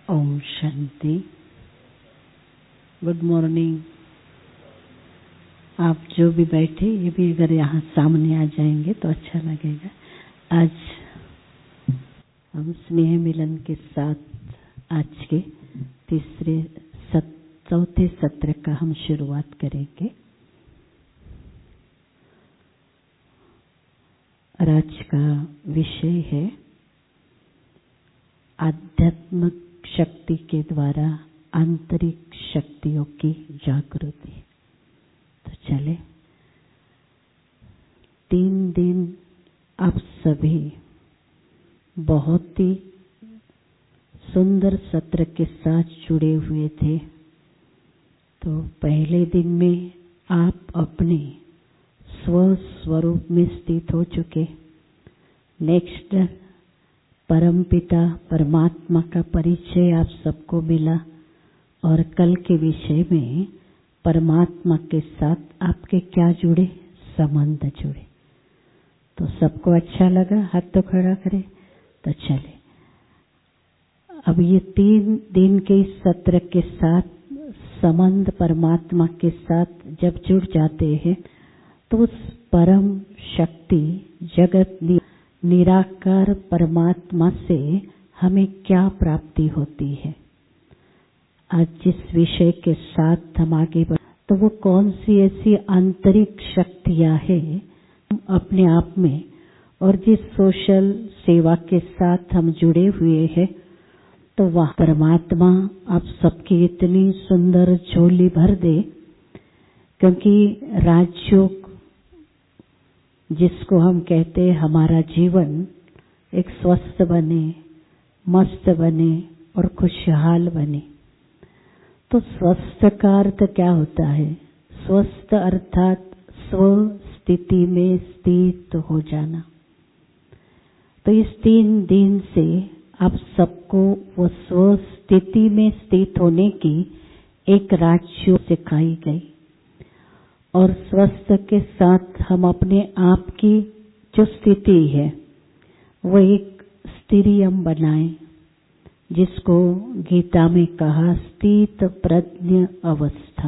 Om Shanti. Good morning. आप जो भी बैठे, ये भी अगर यहाँ सामने आ जाएंगे तो अच्छा लगेगा। आज हम स्नेह मिलन के साथ आज के चौथे सत्र का हम शुरुआत करेंगे। और आज का विषय है आध्यात्मिक शक्ति के द्वारा आंतरिक शक्तियों की जागृति। तो चले, 3 दिन आप सभी बहुत ही सुंदर सत्र के साथ जुड़े हुए थे। तो पहले दिन में आप अपने स्वस्वरूप में स्थित हो चुके। नेक्स्ट परमपिता परमात्मा का परिचय आप सबको मिला और कल के विषय में परमात्मा के साथ आपके क्या जुड़े, संबंध जुड़े। तो सबको अच्छा लगा? हाथ तो खड़ा करें। तो चले, अब ये 3 दिन के इस सत्र के साथ संबंध परमात्मा के साथ जब जुड़ जाते हैं तो उस परम शक्ति जगत निराकार परमात्मा से हमें क्या प्राप्ति होती है। आज जिस विषय के साथ हम आगे बढ़, तो वो कौन सी ऐसी आंतरिक शक्तियां हैं अपने आप में, और जिस सोशल सेवा के साथ हम जुड़े हुए हैं, तो वह परमात्मा आप सबकी इतनी सुंदर झोली भर दे। क्योंकि राजयोग जिसको हम कहते हैं, हमारा जीवन एक स्वस्थ बने, मस्त बने और खुशहाल बने। तो स्वस्थ का अर्थ क्या होता है? स्वस्थ अर्थात स्व स्थिति में स्थित हो जाना। तो इस 3 दिन से आप सबको वो स्व स्थिति में स्थित होने की एक राजयोग सिखाई गई। और स्वस्थ के साथ हम अपने आप की जो स्थिति है वो एक स्थिरियम बनाएं, जिसको गीता में कहा स्थित प्रज्ञ अवस्था।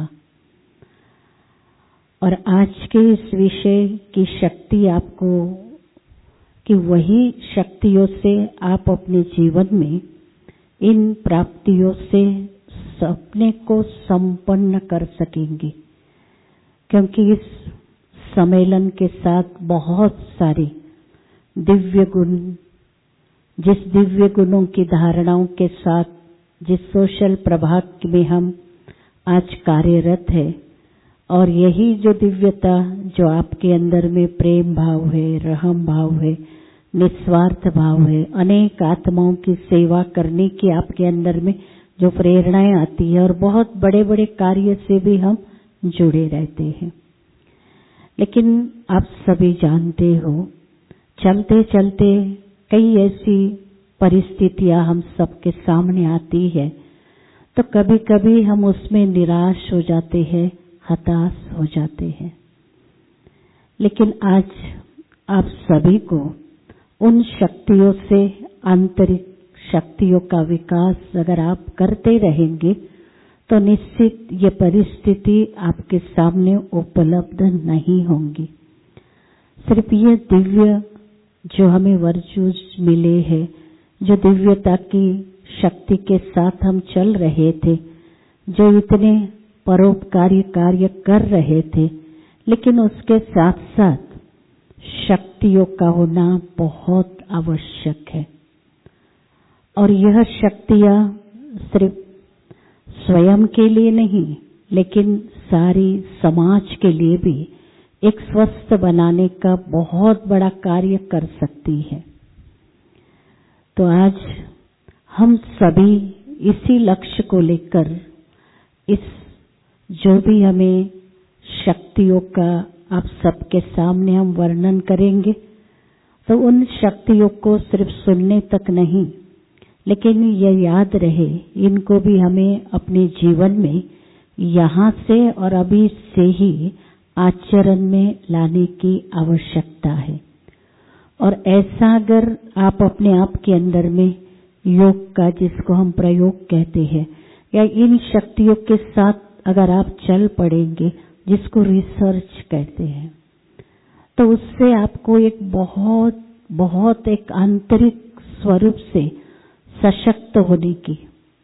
और आज के इस विषय की शक्ति आपको, कि वही शक्तियों से आप अपने जीवन में इन प्राप्तियों से अपने को संपन्न कर सकेंगे। क्योंकि इस सम्मेलन के साथ बहुत सारे दिव्य गुण, जिस दिव्य गुणों की धारणाओं के साथ जिस सोशल प्रभाग में हम आज कार्यरत है, और यही जो दिव्यता जो आपके अंदर में प्रेम भाव है, रहम भाव है, निस्वार्थ भाव है, अनेक आत्माओं की सेवा करने की आपके अंदर में जो प्रेरणाएं आती है, और बहुत बड़े बड़े कार्य से भी हम जुड़े रहते हैं। लेकिन आप सभी जानते हो, चलते चलते कई ऐसी परिस्थितियां हम सबके सामने आती है, तो कभी कभी हम उसमें निराश हो जाते हैं, हताश हो जाते हैं। लेकिन आज आप सभी को उन शक्तियों से, आंतरिक शक्तियों का विकास अगर आप करते रहेंगे तो निश्चित ये परिस्थिति आपके सामने उपलब्ध नहीं होंगी। सिर्फ ये दिव्य जो हमें वर्चूज मिले हैं, जो दिव्यता की शक्ति के साथ हम चल रहे थे, जो इतने परोपकारी कार्य कर रहे थे, लेकिन उसके साथ साथ शक्तियों का होना बहुत आवश्यक है। और यह शक्तियां सिर्फ स्वयं के लिए नहीं, लेकिन सारी समाज के लिए भी एक स्वस्थ बनाने का बहुत बड़ा कार्य कर सकती है। तो आज हम सभी इसी लक्ष्य को लेकर, इस जो भी हमें शक्तियों का आप सबके सामने हम वर्णन करेंगे, तो उन शक्तियों को सिर्फ सुनने तक नहीं, लेकिन यह याद रहे, इनको भी हमें अपने जीवन में यहाँ से और अभी से ही आचरण में लाने की आवश्यकता है। और ऐसा अगर आप अपने आप के अंदर में योग का, जिसको हम प्रयोग कहते हैं, या इन शक्तियों के साथ अगर आप चल पड़ेंगे, जिसको रिसर्च कहते हैं, तो उससे आपको एक बहुत बहुत एक आंतरिक स्वरूप से सशक्त होने की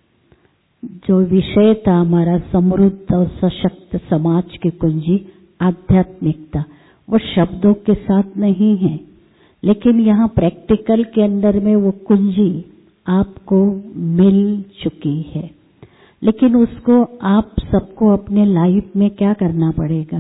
जो विषय था हमारा, समृद्ध और सशक्त समाज की कुंजी आध्यात्मिकता, वो शब्दों के साथ नहीं है, लेकिन यहाँ प्रैक्टिकल के अंदर में वो कुंजी आपको मिल चुकी है। लेकिन उसको आप सबको अपने लाइफ में क्या करना पड़ेगा?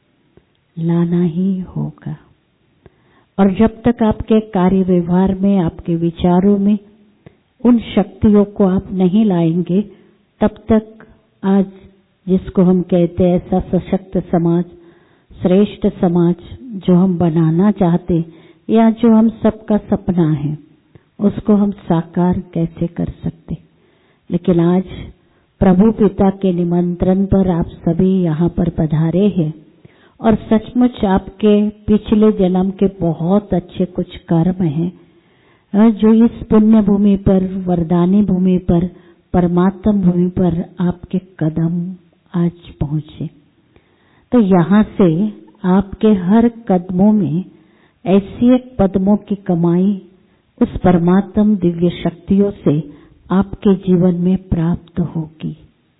लाना ही होगा। और जब तक आपके कार्य व्यवहार में, आपके विचारों में उन शक्तियों को आप नहीं लाएंगे, तब तक आज जिसको हम कहते हैं ऐसा सशक्त समाज, श्रेष्ठ समाज जो हम बनाना चाहते, या जो हम सबका सपना है, उसको हम साकार कैसे कर सकते। लेकिन आज प्रभु पिता के निमंत्रण पर आप सभी यहाँ पर पधारे हैं, और सचमुच आपके पिछले जन्म के बहुत अच्छे कुछ कर्म हैं जो इस पुण्य भूमि पर, वरदानी भूमि पर, परमात्म भूमि पर आपके कदम आज पहुँचे। तो यहाँ से आपके हर कदमों में ऐसी एक पद्मों की कमाई उस परमात्म दिव्य शक्तियों से आपके जीवन में प्राप्त होगी।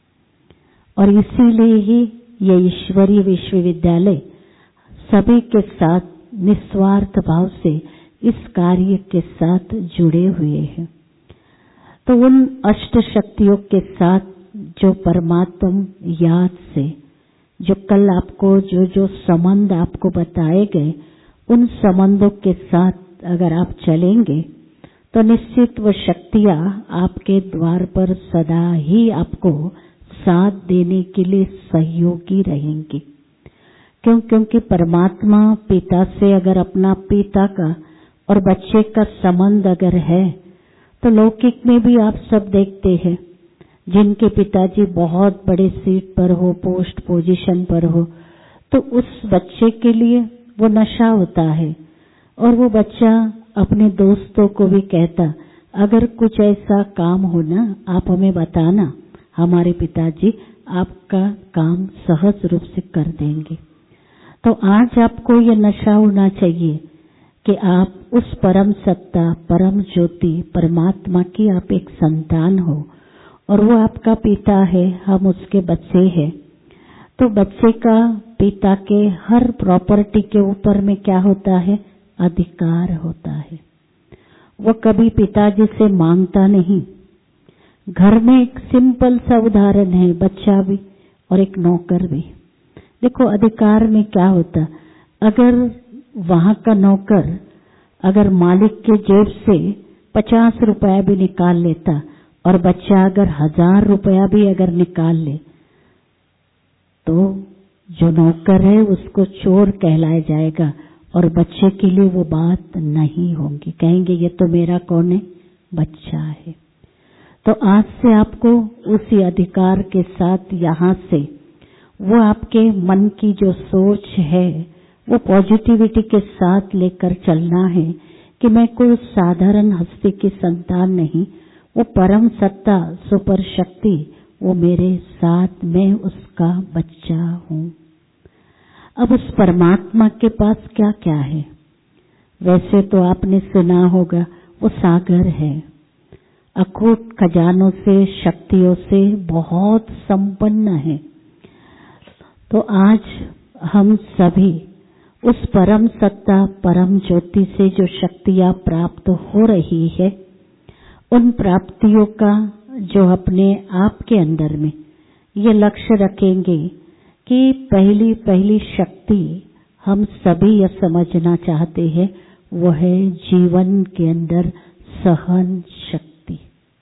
और इसीलिए ही ये ईश्वरीय विश्वविद्यालय सभी के साथ निस्वार्थ भाव से इस कार्य के साथ जुड़े हुए हैं। तो उन अष्ट शक्तियों के साथ जो परमात्म याद से, जो कल आपको जो संबंध आपको बताए गए, उन संबंधों के साथ अगर आप चलेंगे तो निश्चित वो शक्तियां आपके द्वार पर सदा ही आपको साथ देने के लिए सहयोगी रहेंगी। क्योंकि परमात्मा पिता से अगर अपना पिता का और बच्चे का संबंध अगर है, तो लौकिक में भी आप सब देखते हैं जिनके पिताजी बहुत बड़े सीट पर हो, पोस्ट पोजीशन पर हो, तो उस बच्चे के लिए वो नशा होता है, और वो बच्चा अपने दोस्तों को भी कहता, अगर कुछ ऐसा काम हो ना, आप हमें बताना, हमारे पिताजी आपका काम सहज रूप से कर देंगे। तो आज आपको ये नशा होना चाहिए कि आप उस परम सत्ता, परम ज्योति, परमात्मा की आप एक संतान हो, और वो आपका पिता है, हम उसके बच्चे हैं। तो बच्चे का पिता के हर प्रॉपर्टी के ऊपर में क्या होता है? अधिकार होता है। वो कभी पिताजी से मांगता नहीं। घर में एक सिंपल सा उदाहरण है, बच्चा भी और एक नौकर भी। देखो अधिकार में क्या होता, अगर वहां का नौकर अगर मालिक के जेब से 50 रुपया भी निकाल लेता, और बच्चा अगर 1000 रुपया भी अगर निकाल ले, तो जो नौकर है उसको चोर कहलाया जाएगा, और बच्चे के लिए वो बात नहीं होगी, कहेंगे ये तो मेरा कौन है? बच्चा है। तो आज से आपको उसी अधिकार के साथ यहाँ से वो आपके मन की जो सोच है वो पॉजिटिविटी के साथ लेकर चलना है कि मैं कोई साधारण हस्ती की संतान नहीं, वो परम सत्ता, सुपर शक्ति, वो मेरे साथ, मैं उसका बच्चा हूँ। अब उस परमात्मा के पास क्या क्या है? वैसे तो आपने सुना होगा वो सागर है, अकूट खजानों से, शक्तियों से बहुत संपन्न है। तो आज हम सभी उस परम सत्ता, परम ज्योति से जो शक्तियां प्राप्त हो रही है, उन प्राप्तियों का जो अपने आप के अंदर में ये लक्ष्य रखेंगे कि पहली पहली शक्ति हम सभी यह समझना चाहते हैं, वो है जीवन के अंदर सहन शक्ति।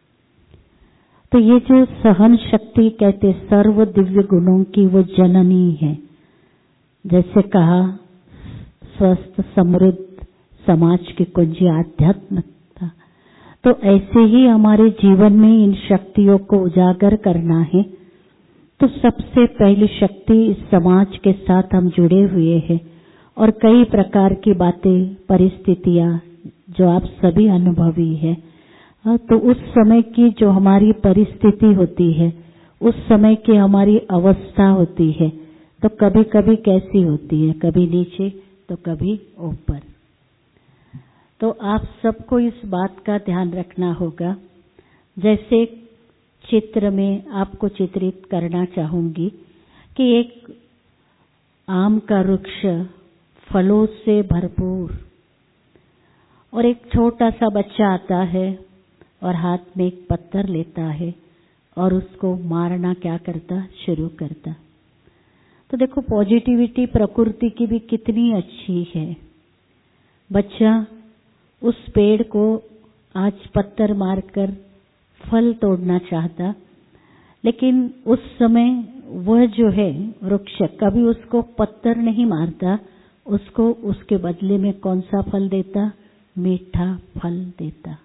तो ये जो सहन शक्ति कहते सर्व दिव्य गुणों की वो जननी है। जैसे कहा स्वस्थ समृद्ध समाज की कुंजी आध्यात्मिकता, तो ऐसे ही हमारे जीवन में इन शक्तियों को उजागर करना है। तो सबसे पहली शक्ति इस समाज के साथ हम जुड़े हुए हैं, और कई प्रकार की बातें, परिस्थितियां जो आप सभी अनुभवी है, तो उस समय की जो हमारी परिस्थिति होती है, उस समय की हमारी अवस्था होती है, तो कभी कभी कैसी होती है, कभी नीचे तो कभी ऊपर। तो आप सबको इस बात का ध्यान रखना होगा। जैसे चित्र में आपको चित्रित करना चाहूंगी कि एक आम का वृक्ष फलों से भरपूर, और एक छोटा सा बच्चा आता है और हाथ में एक पत्थर लेता है और उसको मारना क्या करता, शुरू करता। तो देखो पॉजिटिविटी प्रकृति की भी कितनी अच्छी है। बच्चा उस पेड़ को आज पत्थर मारकर फल तोड़ना चाहता, लेकिन उस समय वह जो है वृक्ष कभी उसको पत्थर नहीं मारता, उसको उसके बदले में कौन सा फल देता, मीठा फल देता।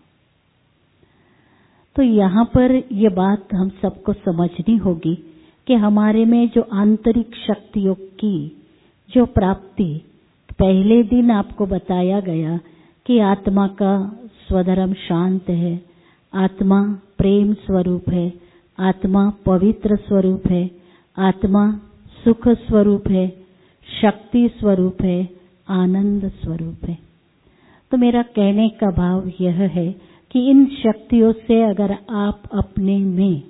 तो यहाँ पर ये बात हम सबको समझनी होगी कि हमारे में जो आंतरिक शक्तियों की जो प्राप्ति, पहले दिन आपको बताया गया कि आत्मा का स्वधर्म शांत है, आत्मा प्रेम स्वरूप है, आत्मा पवित्र स्वरूप है, आत्मा सुख स्वरूप है, शक्ति स्वरूप है, आनंद स्वरूप है। तो मेरा कहने का भाव यह है कि इन शक्तियों से अगर आप अपने में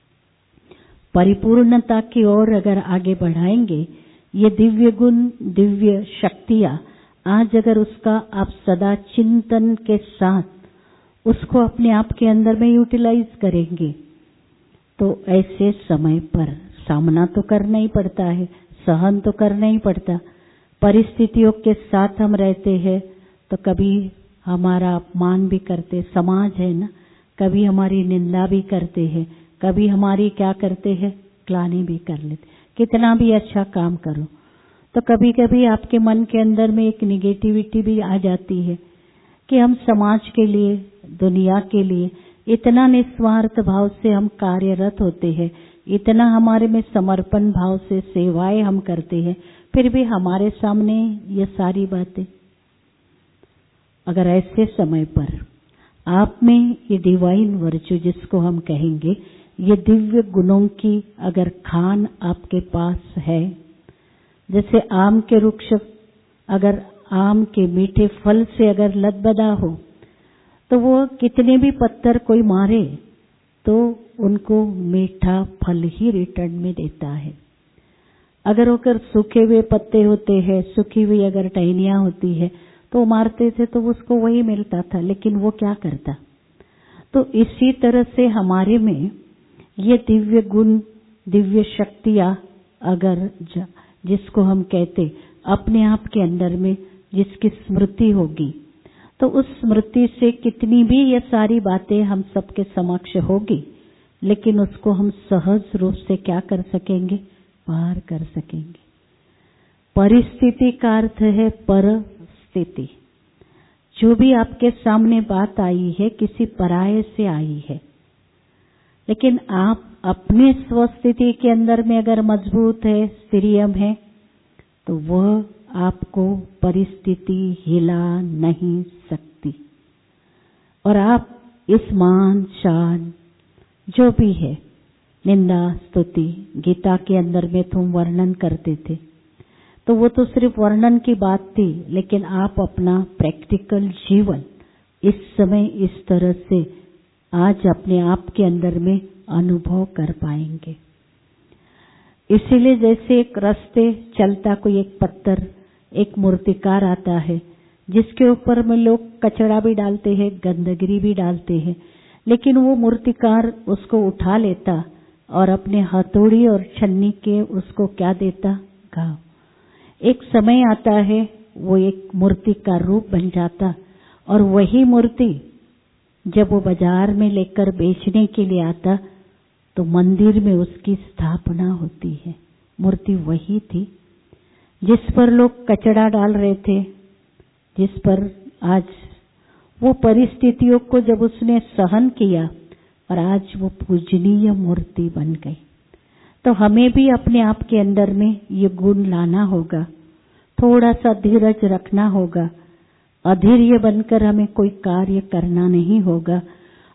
परिपूर्णता की ओर अगर आगे बढ़ाएंगे, ये दिव्य गुण, दिव्य शक्तियां आज अगर उसका आप सदा चिंतन के साथ उसको अपने आप के अंदर में यूटिलाइज करेंगे, तो ऐसे समय पर सामना तो करना ही पड़ता है, सहन तो करना ही पड़ता। परिस्थितियों के साथ हम रहते हैं तो कभी हमारा अपमान भी करते, समाज है ना, कभी हमारी निंदा भी करते हैं, कभी हमारी क्या करते हैं, ग्लानि भी कर लेते। कितना भी अच्छा काम करो तो कभी कभी आपके मन के अंदर में एक निगेटिविटी भी आ जाती है कि हम समाज के लिए, दुनिया के लिए इतना निस्वार्थ भाव से हम कार्यरत होते हैं, इतना हमारे में समर्पण भाव से सेवाएं हम करते हैं, फिर भी हमारे सामने ये सारी बातें। अगर ऐसे समय पर आप में ये डिवाइन वर्च्यू जिसको हम कहेंगे, ये दिव्य गुणों की अगर खान आपके पास है, जैसे आम के वृक्ष अगर आम के मीठे फल से अगर लदबदा हो तो वो कितने भी पत्थर कोई मारे तो उनको मीठा फल ही रिटर्न में देता है। अगर सूखे हुए पत्ते होते हैं, सूखी हुई अगर टहनियां होती है तो मारते थे तो उसको वही मिलता था, लेकिन वो क्या करता। तो इसी तरह से हमारे में ये दिव्य गुण, दिव्य शक्तियां अगर जिसको हम कहते अपने आप के अंदर में जिसकी स्मृति होगी, तो उस स्मृति से कितनी भी ये सारी बातें हम सबके समक्ष होगी, लेकिन उसको हम सहज रूप से क्या कर सकेंगे, पार कर सकेंगे। परिस्थिति का अर्थ है परस्थिति। जो भी आपके सामने बात आई है किसी पराये से आई है, लेकिन आप अपनी स्वस्थिति के अंदर में अगर मजबूत है, स्थिरियम है, तो वह आपको परिस्थिति हिला नहीं सकती। और आप इस मान शान जो भी है, निंदा स्तुति, गीता के अंदर में तुम वर्णन करते थे, तो वो तो सिर्फ वर्णन की बात थी, लेकिन आप अपना प्रैक्टिकल जीवन इस समय इस तरह से आज अपने आप के अंदर में अनुभव कर पाएंगे। इसीलिए जैसे एक रास्ते चलता कोई एक पत्थर, एक मूर्तिकार आता है जिसके ऊपर में लोग कचरा भी डालते हैं, गंदगी भी डालते हैं, लेकिन वो मूर्तिकार उसको उठा लेता और अपने हथौड़ी और छन्नी के उसको क्या देता, घाव। एक समय आता है वो एक मूर्ति का रूप बन जाता, और वही मूर्ति जब वो बाजार में लेकर बेचने के लिए आता तो मंदिर में उसकी स्थापना होती है। मूर्ति वही थी जिस पर लोग कचरा डाल रहे थे, जिस पर आज वो परिस्थितियों को जब उसने सहन किया और आज वो पूजनीय मूर्ति बन गई। तो हमें भी अपने आप के अंदर में ये गुण लाना होगा, थोड़ा सा धीरज रखना होगा, अधीर्य बनकर हमें कोई कार्य करना नहीं होगा।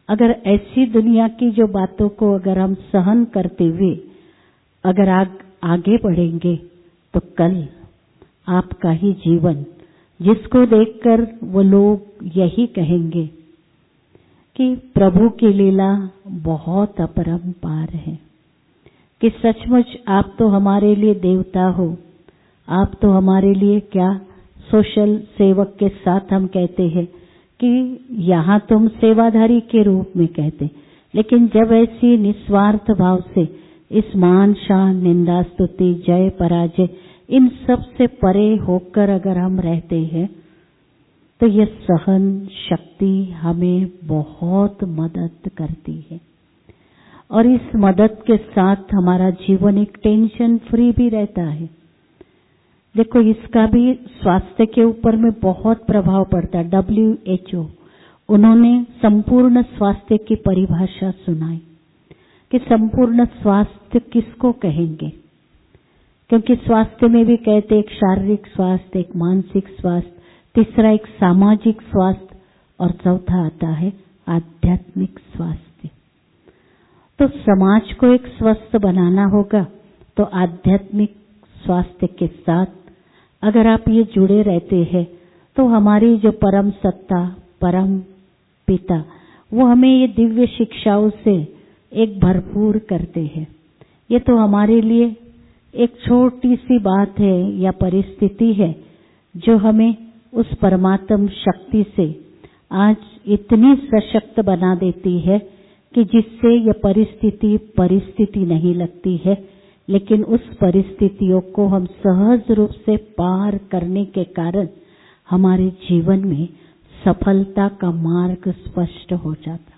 अगर ऐसी दुनिया की जो बातों को अगर हम सहन करते हुए अगर आगे बढ़ेंगे तो कल आपका ही जीवन, जिसको देखकर वो लोग यही कहेंगे कि प्रभु की लीला बहुत अपरंपार है, कि सचमुच आप तो हमारे लिए देवता हो, आप तो हमारे लिए क्या सोशल सेवक के साथ हम कहते हैं कि यहाँ तुम सेवाधारी के रूप में कहते, लेकिन जब ऐसी निस्वार्थ भाव से इस मान शान निंदा स्तुति जय पराजय इन सब से परे होकर अगर हम रहते हैं तो यह सहन शक्ति हमें बहुत मदद करती है और इस मदद के साथ हमारा जीवन एक टेंशन फ्री भी रहता है। देखो, इसका भी स्वास्थ्य के ऊपर में बहुत प्रभाव पड़ता है। WHO उन्होंने संपूर्ण स्वास्थ्य की परिभाषा सुनाई कि संपूर्ण स्वास्थ्य किसको कहेंगे, क्योंकि स्वास्थ्य में भी कहते एक शारीरिक स्वास्थ्य, एक मानसिक स्वास्थ्य, तीसरा एक सामाजिक स्वास्थ्य और चौथा आता है आध्यात्मिक स्वास्थ्य। तो समाज को एक स्वस्थ बनाना होगा तो आध्यात्मिक स्वास्थ्य के साथ अगर आप ये जुड़े रहते हैं तो हमारी जो परम सत्ता, परम पिता, वो हमें ये दिव्य शिक्षाओं से एक भरपूर करते हैं। ये तो हमारे लिए एक छोटी सी बात है या परिस्थिति है जो हमें उस परमात्म शक्ति से आज इतनी सशक्त बना देती है कि जिससे यह परिस्थिति नहीं लगती है, लेकिन उस परिस्थितियों को हम सहज रूप से पार करने के कारण हमारे जीवन में सफलता का मार्ग स्पष्ट हो जाता।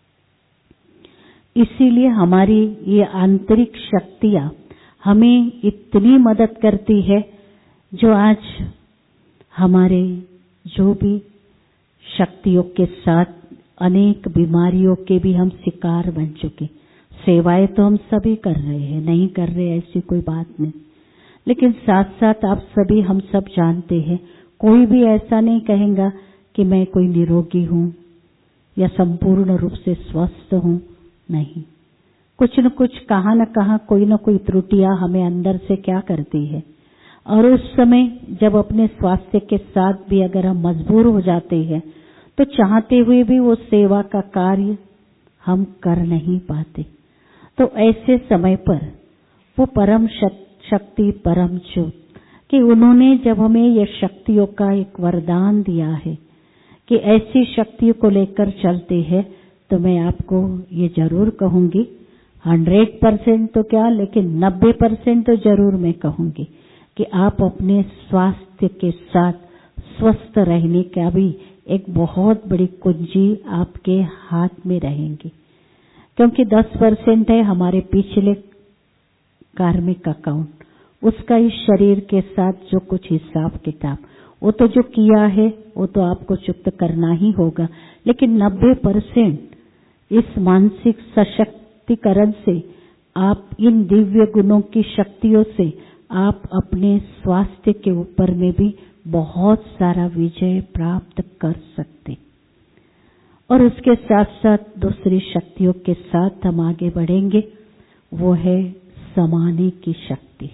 इसीलिए हमारी ये आंतरिक शक्तियां हमें इतनी मदद करती है, जो आज हमारे जो भी शक्तियों के साथ अनेक बीमारियों के भी हम शिकार बन चुके। सेवाएं तो हम सभी कर रहे हैं, नहीं कर रहे ऐसी कोई बात नहीं, लेकिन साथ साथ आप सभी हम सब जानते हैं, कोई भी ऐसा नहीं कहेगा कि मैं कोई निरोगी हूँ या संपूर्ण रूप से स्वस्थ हूँ। नहीं, कुछ न कुछ कहाँ न कहाँ कोई न कोई त्रुटियां हमें अंदर से क्या करती है, और उस समय जब अपने स्वास्थ्य के साथ भी अगर हम मजबूर हो जाते हैं तो चाहते हुए भी वो सेवा का कार्य हम कर नहीं पाते। तो ऐसे समय पर वो परम शक्ति, परम ज्योत कि उन्होंने जब हमें ये शक्तियों का एक वरदान दिया है कि ऐसी शक्तियों को लेकर चलते हैं, तो मैं आपको ये जरूर कहूंगी 100% तो क्या, लेकिन 90% तो जरूर मैं कहूंगी कि आप अपने स्वास्थ्य के साथ स्वस्थ रहने का भी एक बहुत बड़ी कुंजी आपके हाथ में रहेंगी, क्योंकि 10% है हमारे पिछले कार्मिक अकाउंट, उसका इस शरीर के साथ जो कुछ हिसाब किताब, वो तो जो किया है वो तो आपको चुक्त करना ही होगा, लेकिन 90% इस मानसिक सशक्तिकरण से आप इन दिव्य गुणों की शक्तियों से आप अपने स्वास्थ्य के ऊपर में भी बहुत सारा विजय प्राप्त कर सकते। और उसके साथ साथ दूसरी शक्तियों के साथ हम आगे बढ़ेंगे, वो है समाने की शक्ति।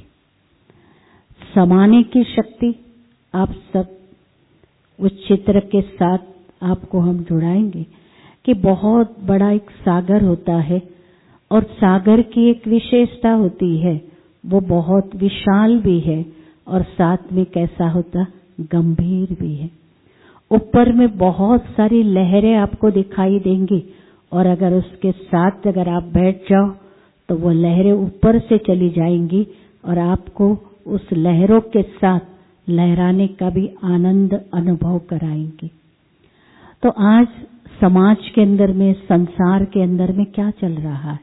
समाने की शक्ति आप सब उस चित्र के साथ आपको हम जुड़ाएंगे कि बहुत बड़ा एक सागर होता है और सागर की एक विशेषता होती है, वो बहुत विशाल भी है और साथ में कैसा होता, गंभीर भी है। ऊपर में बहुत सारी लहरें आपको दिखाई देंगी और अगर उसके साथ अगर आप बैठ जाओ तो वो लहरें ऊपर से चली जाएंगी और आपको उस लहरों के साथ लहराने का भी आनंद अनुभव कराएंगी। तो आज समाज के अंदर में, संसार के अंदर में क्या चल रहा है,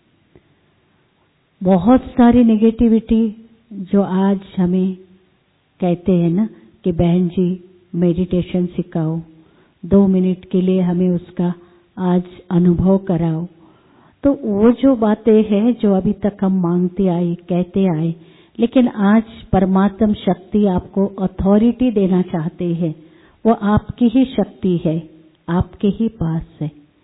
बहुत सारी नेगेटिविटी जो आज हमें कहते हैं ना कि बहन जी मेडिटेशन सिखाओ, 2 मिनट के लिए हमें उसका आज अनुभव कराओ। तो वो जो बातें हैं जो अभी तक हम मांगते आए, कहते आए, लेकिन आज परमात्म शक्ति आपको अथॉरिटी देना चाहते हैं, वो आपकी ही शक्ति है, आपके ही पास है,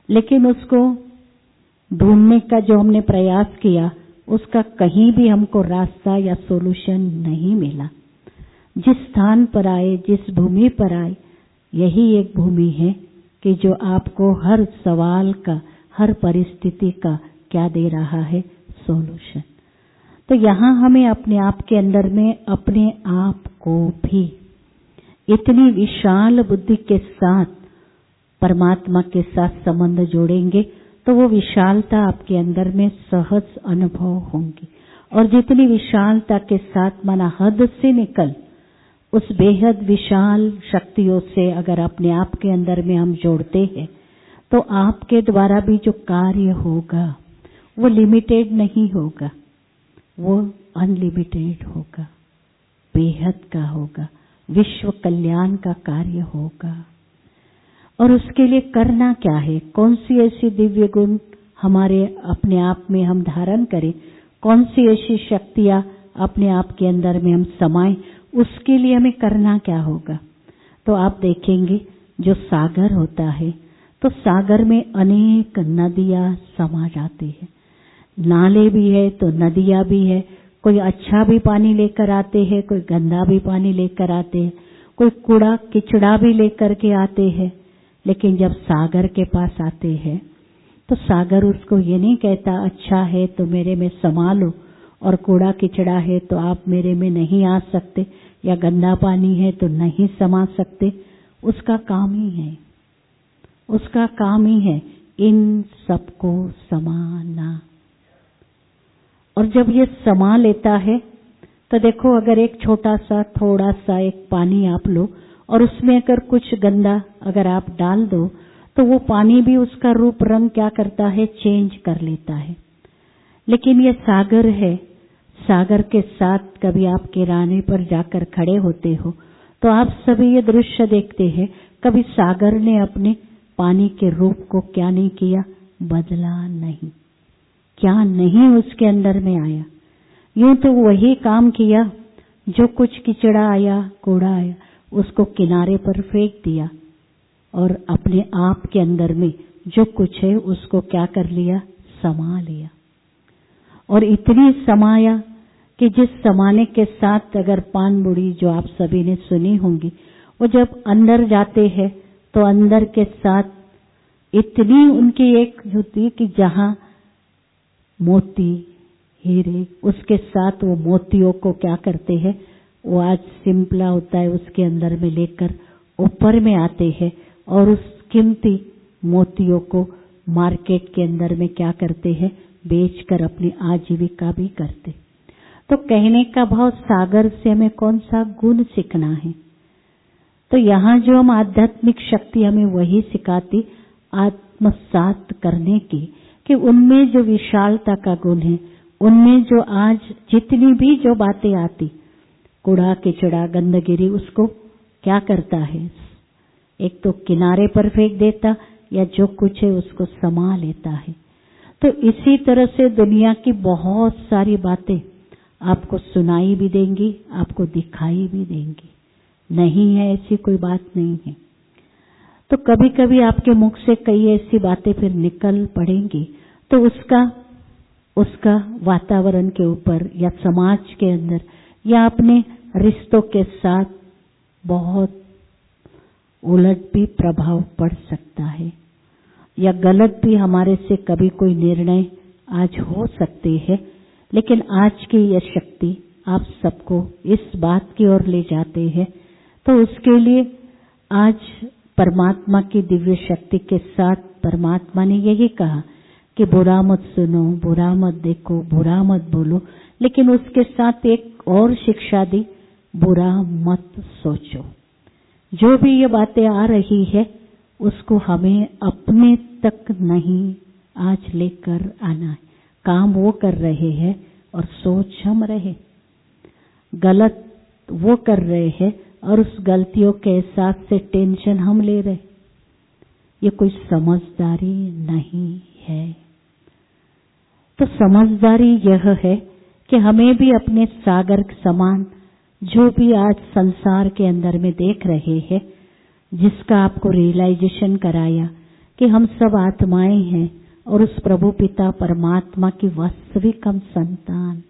लेकिन उसको ढूंढने का जो हमने प्रयास किया उसका कहीं भी हमको रास्ता या सॉल्यूशन नहीं मिला। जिस स्थान पर आए, जिस भूमि पर आए, यही एक भूमि है कि जो आपको हर सवाल का, हर परिस्थिति का क्या दे रहा है, सॉल्यूशन। तो यहाँ हमें अपने आप के अंदर में अपने आप को भी इतनी विशाल बुद्धि के साथ परमात्मा के साथ संबंध जोड़ेंगे तो वो विशालता आपके अंदर में सहज अनुभव होंगी। और जितनी विशालता के साथ माना हद से निकल उस बेहद विशाल शक्तियों से अगर अपने आप के अंदर में हम जोड़ते हैं तो आपके द्वारा भी जो कार्य होगा वो लिमिटेड नहीं होगा, वो अनलिमिटेड होगा, बेहद का होगा, विश्व कल्याण का कार्य होगा। और उसके लिए करना क्या है, कौन सी ऐसी दिव्य गुण हमारे अपने आप में हम धारण करें, कौन सी ऐसी शक्तियां अपने आप के अंदर में हम समाएं, उसके लिए हमें करना क्या होगा। तो आप देखेंगे जो सागर होता है तो सागर में अनेक नदियां समा जाती है, नाले भी है तो नदियां भी है। कोई अच्छा भी पानी लेकर आते हैं, कोई गंदा भी पानी लेकर आते हैं, कोई कूड़ा किचड़ा भी लेकर के आते हैं। लेकिन जब सागर के पास आते हैं तो सागर उसको ये नहीं कहता अच्छा है तो मेरे में समा लो और कूड़ा किचड़ा है तो आप मेरे में नहीं आ सकते, या गंदा पानी है तो नहीं समा सकते। उसका काम ही है, उसका काम ही है इन सबको समाना। और जब ये समा लेता है तो देखो, अगर एक छोटा सा थोड़ा सा एक पानी आप लो और उसमें अगर कुछ गंदा अगर आप डाल दो तो वो पानी भी उसका रूप रंग क्या करता है, चेंज कर लेता है। लेकिन ये सागर है, सागर के साथ कभी आप किनारे पर जाकर खड़े होते हो तो आप सभी ये दृश्य देखते हैं, कभी सागर ने अपने पानी के रूप को क्या नहीं किया, बदला नहीं, क्या नहीं उसके अंदर में आया। यूं तो वही काम किया, जो कुछ किचड़ा आया, कूड़ा आया, उसको किनारे पर फेंक दिया और अपने आप के अंदर में जो कुछ है उसको क्या कर लिया, समा लिया। और इतनी समाया कि जिस समाने के साथ अगर पान बुड़ी जो आप सभी ने सुनी होंगी, वो जब अंदर जाते हैं तो अंदर के साथ इतनी उनकी एक होती कि जहां मोती हीरे, उसके साथ वो मोतियों को क्या करते हैं, वो आज सिंपला होता है उसके अंदर में लेकर ऊपर में आते हैं और उस कीमती मोतियों को मार्केट के अंदर में क्या करते हैं, बेचकर अपनी आजीविका भी करते। तो कहने का भाव सागर से हमें कौन सा गुण सीखना है। तो यहाँ जो हम आध्यात्मिक शक्ति हमें वही सिखाती आत्मसात करने की, कि उनमें जो विशालता का गुण है, उनमें जो आज जितनी भी जो बातें आती, कूड़ा किचड़ा गंदगिरी, उसको क्या करता है, एक तो किनारे पर फेंक देता या जो कुछ है उसको समा लेता है। तो इसी तरह से दुनिया की बहुत सारी बातें आपको सुनाई भी देंगी, आपको दिखाई भी देंगी, नहीं है ऐसी कोई बात नहीं है। तो कभी कभी आपके मुख से कई ऐसी बातें फिर निकल पड़ेंगी तो उसका वातावरण के ऊपर या समाज के अंदर या अपने रिश्तों के साथ बहुत उलट भी प्रभाव पड़ सकता है, या गलत भी हमारे से कभी कोई निर्णय आज हो सकते हैं। लेकिन आज की यह शक्ति आप सबको इस बात की ओर ले जाते हैं, तो उसके लिए आज परमात्मा की दिव्य शक्ति के साथ परमात्मा ने यही कहा कि बुरा मत सुनो, बुरा मत देखो, बुरा मत बोलो, लेकिन उसके साथ एक और शिक्षा दी, बुरा मत सोचो। जो भी ये बातें आ रही है उसको हमें अपने तक नहीं आज लेकर आना है। काम वो कर रहे हैं और सोच हम रहे, गलत वो कर रहे हैं और उस गलतियों के एहसास से टेंशन हम ले रहे। ये कोई समझदारी नहीं है। तो समझदारी यह है कि हमें भी अपने सागर के समान जो भी आज संसार के अंदर में देख रहे हैं, जिसका आपको रियलाइजेशन कराया कि हम सब आत्माएं हैं और उस प्रभु पिता परमात्मा की वास्तविक हम संतान।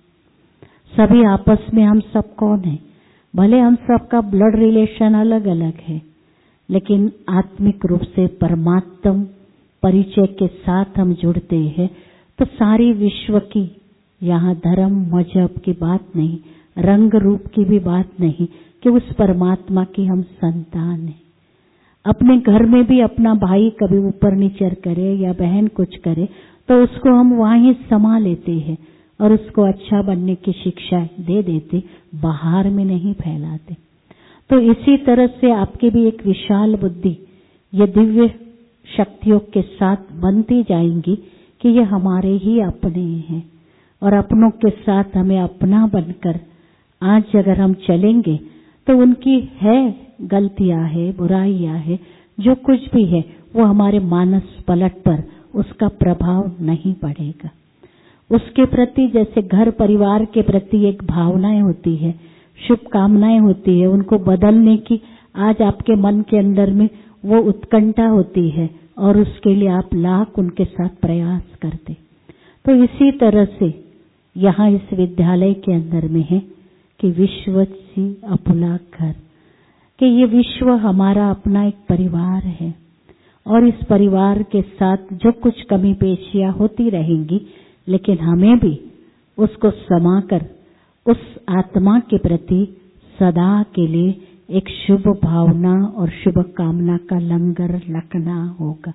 सभी आपस में हम सब कौन है? भले हम सबका ब्लड रिलेशन अलग अलग है, लेकिन आत्मिक रूप से परमात्म परिचय के साथ हम जुड़ते हैं। तो सारी विश्व की, यहाँ धर्म मजहब की बात नहीं, रंग रूप की भी बात नहीं, कि उस परमात्मा की हम संतान हैं। अपने घर में भी अपना भाई कभी ऊपर नीचे करे या बहन कुछ करे तो उसको हम वहां ही समा लेते हैं और उसको अच्छा बनने की शिक्षा दे देते, बाहर में नहीं फैलाते। तो इसी तरह से आपकी भी एक विशाल बुद्धि ये दिव्य शक्तियों के साथ बनती जाएंगी कि ये हमारे ही अपने हैं और अपनों के साथ हमें अपना बनकर आज अगर हम चलेंगे तो उनकी है गलतियां है, बुराइयां है, जो कुछ भी है वो हमारे मानस पलट पर उसका प्रभाव नहीं पड़ेगा। उसके प्रति जैसे घर परिवार के प्रति एक भावनाएं होती है, शुभकामनाएं होती है, उनको बदलने की आज आपके मन के अंदर में वो उत्कंठा होती है और उसके लिए आप लाख उनके साथ प्रयास करते। तो इसी तरह से यहाँ इस विद्यालय के अंदर में है कि विश्वसी अपुला घर, कि ये विश्व हमारा अपना एक परिवार है और इस परिवार के साथ जो कुछ कमी पेशियां होती रहेंगी, लेकिन हमें भी उसको समाकर उस आत्मा के प्रति सदा के लिए एक शुभ भावना और शुभ कामना का लंगर लगना होगा।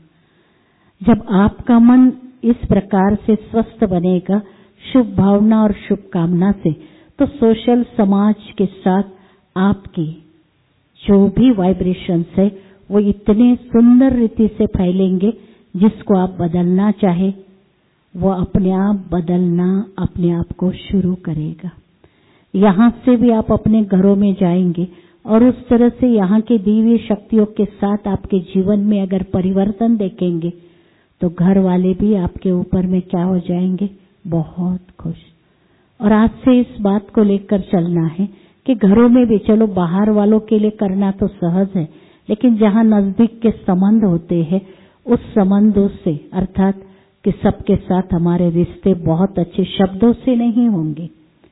जब आपका मन इस प्रकार से स्वस्थ बनेगा शुभ भावना और शुभ कामना से, तो सोशल समाज के साथ आपकी जो भी वाइब्रेशंस है वो इतने सुंदर रीति से फैलेंगे, जिसको आप बदलना चाहे वो अपने आप बदलना अपने आप को शुरू करेगा। यहाँ से भी आप अपने घरों में जाएंगे और उस तरह से यहाँ के दिव्य शक्तियों के साथ आपके जीवन में अगर परिवर्तन देखेंगे तो घर वाले भी आपके ऊपर में क्या हो जाएंगे? बहुत खुश। और आज से इस बात को लेकर चलना है कि घरों में भी, चलो बाहर वालों के लिए करना तो सहज है, लेकिन जहाँ नजदीक के संबंध होते हैं उस संबंधों से, अर्थात कि सबके साथ हमारे रिश्ते बहुत अच्छे शब्दों से नहीं होंगे।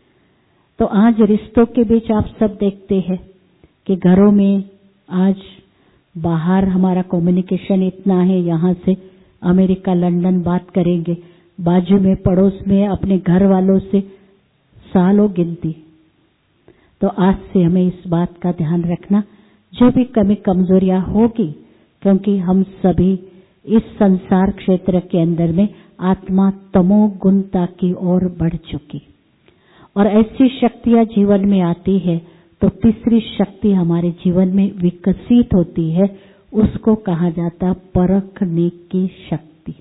तो आज रिश्तों के बीच आप सब देखते हैं कि घरों में आज बाहर हमारा कम्युनिकेशन इतना है, यहाँ से अमेरिका लंदन बात करेंगे, बाजू में पड़ोस में अपने घर वालों से सालों गिनती। तो आज से हमें इस बात का ध्यान रखना, जो भी कमी कमजोरियां होगी, क्योंकि हम सभी इस संसार क्षेत्र के अंदर में आत्मा तमो गुणता की ओर बढ़ चुकी और ऐसी शक्तियां जीवन में आती है तो तीसरी शक्ति हमारे जीवन में विकसित होती है, उसको कहा जाता परखने की शक्ति।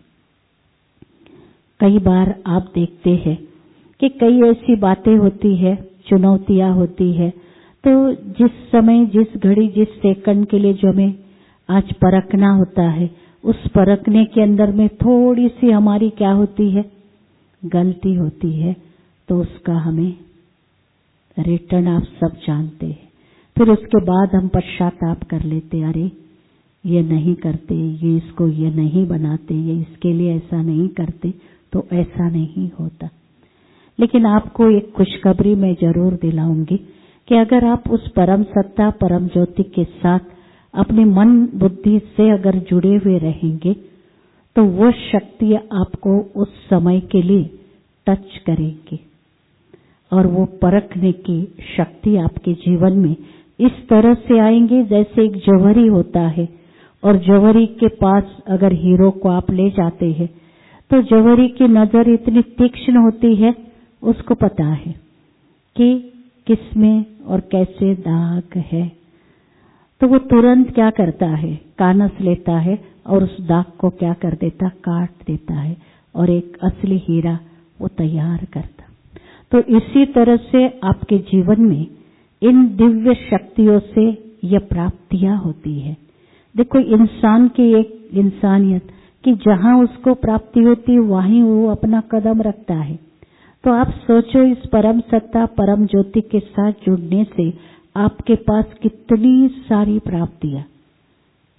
कई बार आप देखते हैं कि कई ऐसी बातें होती है, चुनौतियां होती है, तो जिस समय जिस घड़ी जिस सेकंड के लिए जो हमें आज परखना होता है, उस परखने के अंदर में थोड़ी सी हमारी क्या होती है? गलती होती है, तो उसका हमें रिटर्न आप सब जानते हैं। फिर उसके बाद हम पश्चाताप कर लेते, अरे ये नहीं करते, ये इसको ये नहीं बनाते, ये इसके लिए ऐसा नहीं करते तो ऐसा नहीं होता। लेकिन आपको एक खुशखबरी मैं जरूर दिलाऊंगी कि अगर आप उस परम सत्ता परम ज्योति के साथ अपने मन बुद्धि से अगर जुड़े हुए रहेंगे तो वो शक्ति आपको उस समय के लिए टच करेंगी और वो परखने की शक्ति आपके जीवन में इस तरह से आएंगे जैसे एक जौहरी होता है और जौहरी के पास अगर हीरो को आप ले जाते हैं तो जौहरी की नजर इतनी तीक्ष्ण होती है, उसको पता है कि किसमें और कैसे दाग है, तो वो तुरंत क्या करता है? कानस लेता है और उस दाग को क्या कर देता? काट देता है और एक असली हीरा वो तैयार करता। तो इसी तरह से आपके जीवन में इन दिव्य शक्तियों से ये प्राप्तियां होती है। देखो, इंसान की एक इंसानियत कि जहां उसको प्राप्ति होती है वहीं वो अपना कदम रखता है। तो आप सोचो, इस परम सत्ता परम ज्योति के साथ जुड़ने से आपके पास कितनी सारी प्राप्तियां।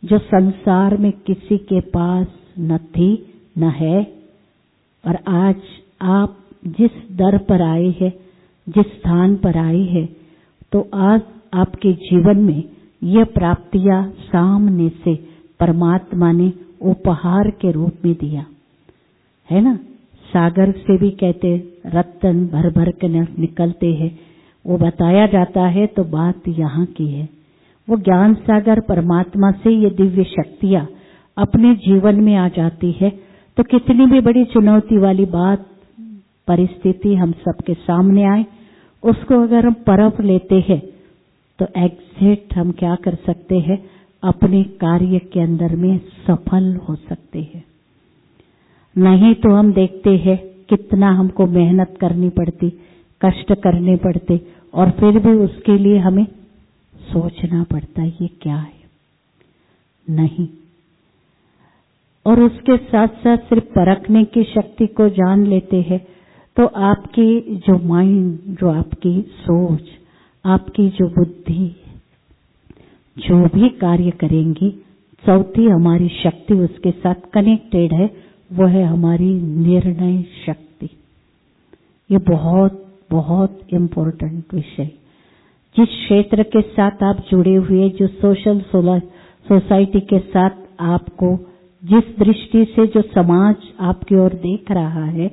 जो संसार में किसी के पास न थी न है। और आज आप जिस दर पर आए हैं, जिस स्थान पर आए हैं, तो आज आपके जीवन में यह प्राप्तियां सामने से परमात्मा ने उपहार के रूप में दिया है ना। सागर से भी कहते रत्न भर भर के निकलते हैं, वो बताया जाता है। तो बात यहाँ की है, वो ज्ञान सागर परमात्मा से ये दिव्य शक्तियां अपने जीवन में आ जाती है। तो कितनी भी बड़ी चुनौती वाली बात परिस्थिति हम सबके सामने आए, उसको अगर हम परख लेते हैं तो एग्जैक्ट हम क्या कर सकते हैं, अपने कार्य के अंदर में सफल हो सकते हैं। नहीं तो हम देखते हैं कितना हमको मेहनत करनी पड़ती, कष्ट करने पड़ते, और फिर भी उसके लिए हमें सोचना पड़ता है ये क्या है, नहीं। और उसके साथ साथ सिर्फ परखने की शक्ति को जान लेते हैं तो आपकी जो माइंड, जो आपकी सोच, आपकी जो बुद्धि जो भी कार्य करेंगी, चौथी हमारी शक्ति उसके साथ कनेक्टेड है, वो है हमारी निर्णय शक्ति। ये बहुत बहुत इम्पोर्टेंट विषय। जिस क्षेत्र के साथ आप जुड़े हुए, जो सोसाइटी के साथ आपको, जिस दृष्टि से जो समाज आपकी ओर देख रहा है,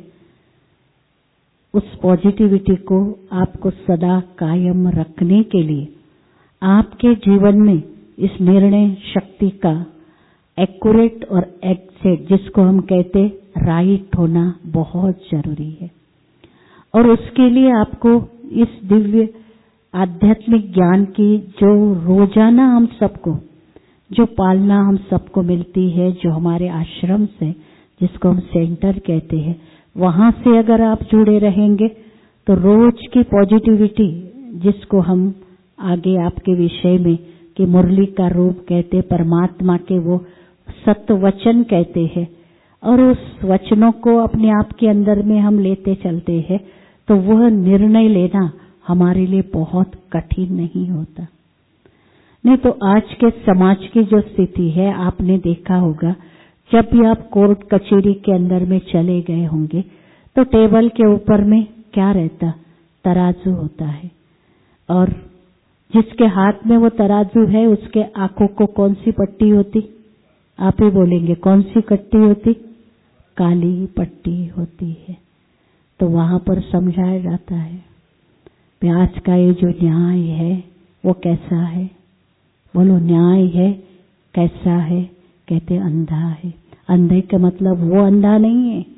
उस पॉजिटिविटी को आपको सदा कायम रखने के लिए आपके जीवन में इस निर्णय शक्ति का एक्यूरेट और एग्जैक्ट, जिसको हम कहते राइट होना बहुत जरूरी है। और उसके लिए आपको इस दिव्य आध्यात्मिक ज्ञान की जो रोजाना हम सबको जो पालना हम सबको मिलती है, जो हमारे आश्रम से, जिसको हम सेंटर कहते हैं, वहां से अगर आप जुड़े रहेंगे तो रोज की पॉजिटिविटी, जिसको हम आगे आपके विषय में कि मुरली का रूप कहते, परमात्मा के वो सत्य वचन कहते हैं, और उस वचनों को अपने आप के अंदर में हम लेते चलते हैं, तो वह निर्णय लेना हमारे लिए बहुत कठिन नहीं होता। नहीं तो आज के समाज की जो स्थिति है, आपने देखा होगा, जब भी आप कोर्ट कचहरी के अंदर में चले गए होंगे तो टेबल के ऊपर में क्या रहता, तराजू होता है, और जिसके हाथ में वो तराजू है उसके आंखों को कौन सी पट्टी होती, आप ही बोलेंगे, कौन सी पट्टी होती, काली पट्टी होती है। तो वहां पर समझाया जाता है आज का ये जो न्याय है वो कैसा है, बोलो न्याय है कैसा है, कहते अंधा है। अंधे का मतलब वो अंधा नहीं है,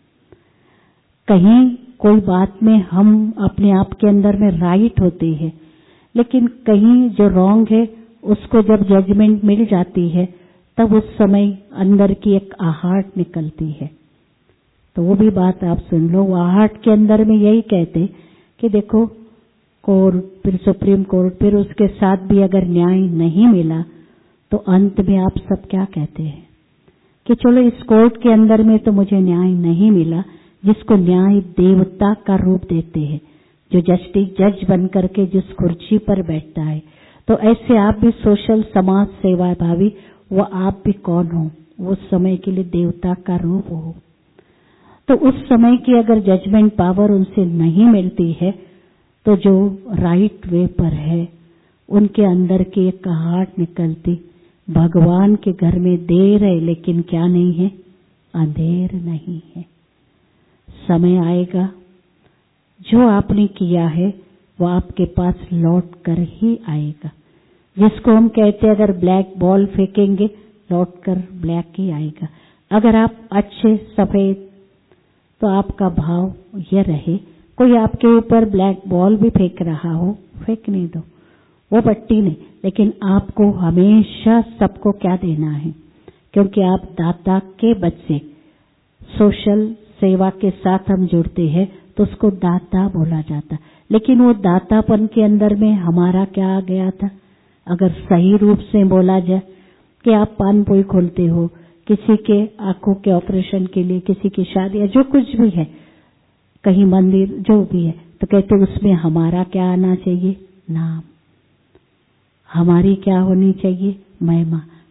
कहीं कोई बात में हम अपने आप के अंदर में राइट होते हैं, लेकिन कहीं जो रॉन्ग है उसको जब जजमेंट मिल जाती है तब उस समय अंदर की एक आहट निकलती है। तो वो भी बात आप सुन लो, वो आहट के अंदर में यही कहते कि देखो कोर्ट, फिर सुप्रीम कोर्ट, फिर उसके साथ भी अगर न्याय नहीं मिला तो अंत में आप सब क्या कहते हैं कि चलो इस कोर्ट के अंदर में तो मुझे न्याय नहीं मिला, जिसको न्याय देवता का रूप देते हैं, जो जज बन करके जिस कुर्सी पर बैठता है। तो ऐसे आप भी सोशल समाज सेवा भावी, वो आप भी कौन हो, वो समय के लिए देवता का रूप हो। तो उस समय की अगर जजमेंट पावर उनसे नहीं मिलती है तो जो राइट वे पर है उनके अंदर की एक आहट निकलती, भगवान के घर में देर है लेकिन क्या नहीं है, अंधेर नहीं है। समय आएगा जो आपने किया है वो आपके पास लौट कर ही आएगा। जिसको हम कहते हैं अगर ब्लैक बॉल फेंकेंगे लौट कर ब्लैक ही आएगा। अगर आप अच्छे सफेद, तो आपका भाव यह रहे, कोई आपके ऊपर ब्लैक बॉल भी फेंक रहा हो, फेंकने दो, वो पट्टी नहीं, लेकिन आपको हमेशा सबको क्या देना है, क्योंकि आप दाता के बच्चे, सोशल सेवा के साथ हम जुड़ते हैं तो उसको दाता बोला जाता। लेकिन वो दातापन के अंदर में हमारा क्या आ गया था, अगर सही रूप से बोला जाए कि आप पान पोई खोलते हो, किसी के आंखों के ऑपरेशन के लिए, किसी की शादी या जो कुछ भी है, कहीं मंदिर जो भी है, तो कहते उसमें हमारा क्या आना चाहिए, नाम, हमारी क्या होनी चाहिए, महिमा,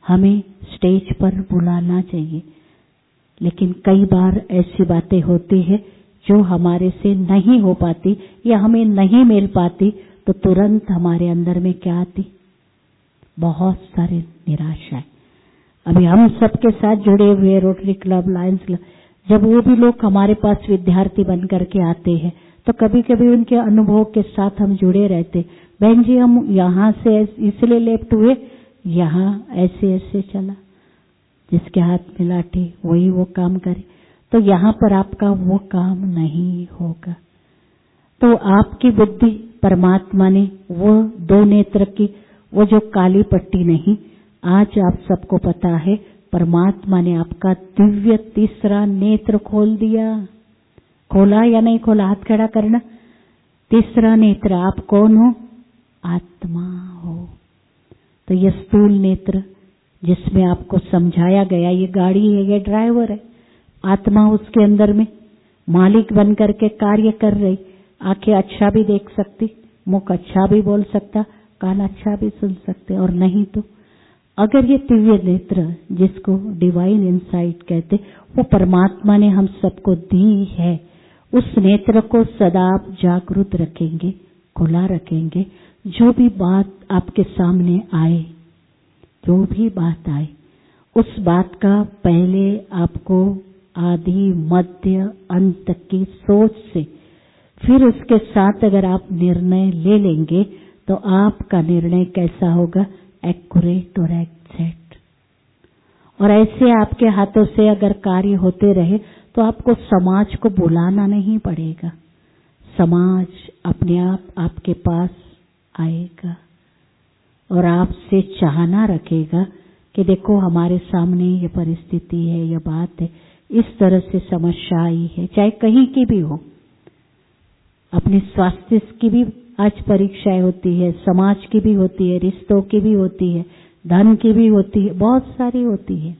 हमें स्टेज पर बुलाना चाहिए। लेकिन कई बार ऐसी बातें होती है जो हमारे से नहीं हो पाती या हमें नहीं मिल पाती, तो तुरंत हमारे अंदर में क्या आती? बहुत सारे निराशाएं। अभी हम सबके साथ जुड़े हुए रोटरी क्लब, लायंस क्लब, जब वो भी लोग हमारे पास विद्यार्थी बन करके आते हैं तो कभी कभी उनके अनुभव के साथ हम जुड़े रहते। बहन जी, हम यहाँ से इसलिए लेफ्ट हुए, यहाँ ऐसे ऐसे चला, जिसके हाथ में लाठी वही वो काम करे, तो यहाँ पर आपका वो काम नहीं होगा। तो आपकी बुद्धि परमात्मा ने वो 2 नेत्र की वो जो काली पट्टी नहीं, आज आप सबको पता है परमात्मा ने आपका दिव्य तीसरा नेत्र खोल दिया। खोला या नहीं खोला? हाथ खड़ा करना। तीसरा नेत्र, आप कौन हो? आत्मा हो। तो ये स्थूल नेत्र जिसमें आपको समझाया गया, ये गाड़ी है, ये ड्राइवर है, आत्मा उसके अंदर में मालिक बन करके कार्य कर रही। आंखें अच्छा भी देख सकती, मुख अच्छा भी बोल सकता, कान अच्छा भी सुन सकते, और नहीं तो अगर ये दिव्य नेत्र जिसको डिवाइन इनसाइट कहते, वो परमात्मा ने हम सबको दी है, उस नेत्र को सदा आप जागरूक रखेंगे, खुला रखेंगे। जो भी बात आपके सामने आए, जो भी बात आए, उस बात का पहले आपको आदि मध्य अंत की सोच से, फिर उसके साथ अगर आप निर्णय ले लेंगे तो आपका निर्णय कैसा होगा? एक्यूरेट और एग्जैक्ट। और ऐसे आपके हाथों से अगर कार्य होते रहे तो आपको समाज को बुलाना नहीं पड़ेगा, समाज अपने आप आपके पास आएगा और आपसे चाहना रखेगा कि देखो हमारे सामने ये परिस्थिति है, ये बात है, इस तरह से समस्या आई है, चाहे कहीं की भी हो। अपने स्वास्थ्य की भी आज परीक्षाएं होती है, समाज की भी होती है, रिश्तों की भी होती है, धन की भी होती है, बहुत सारी होती है।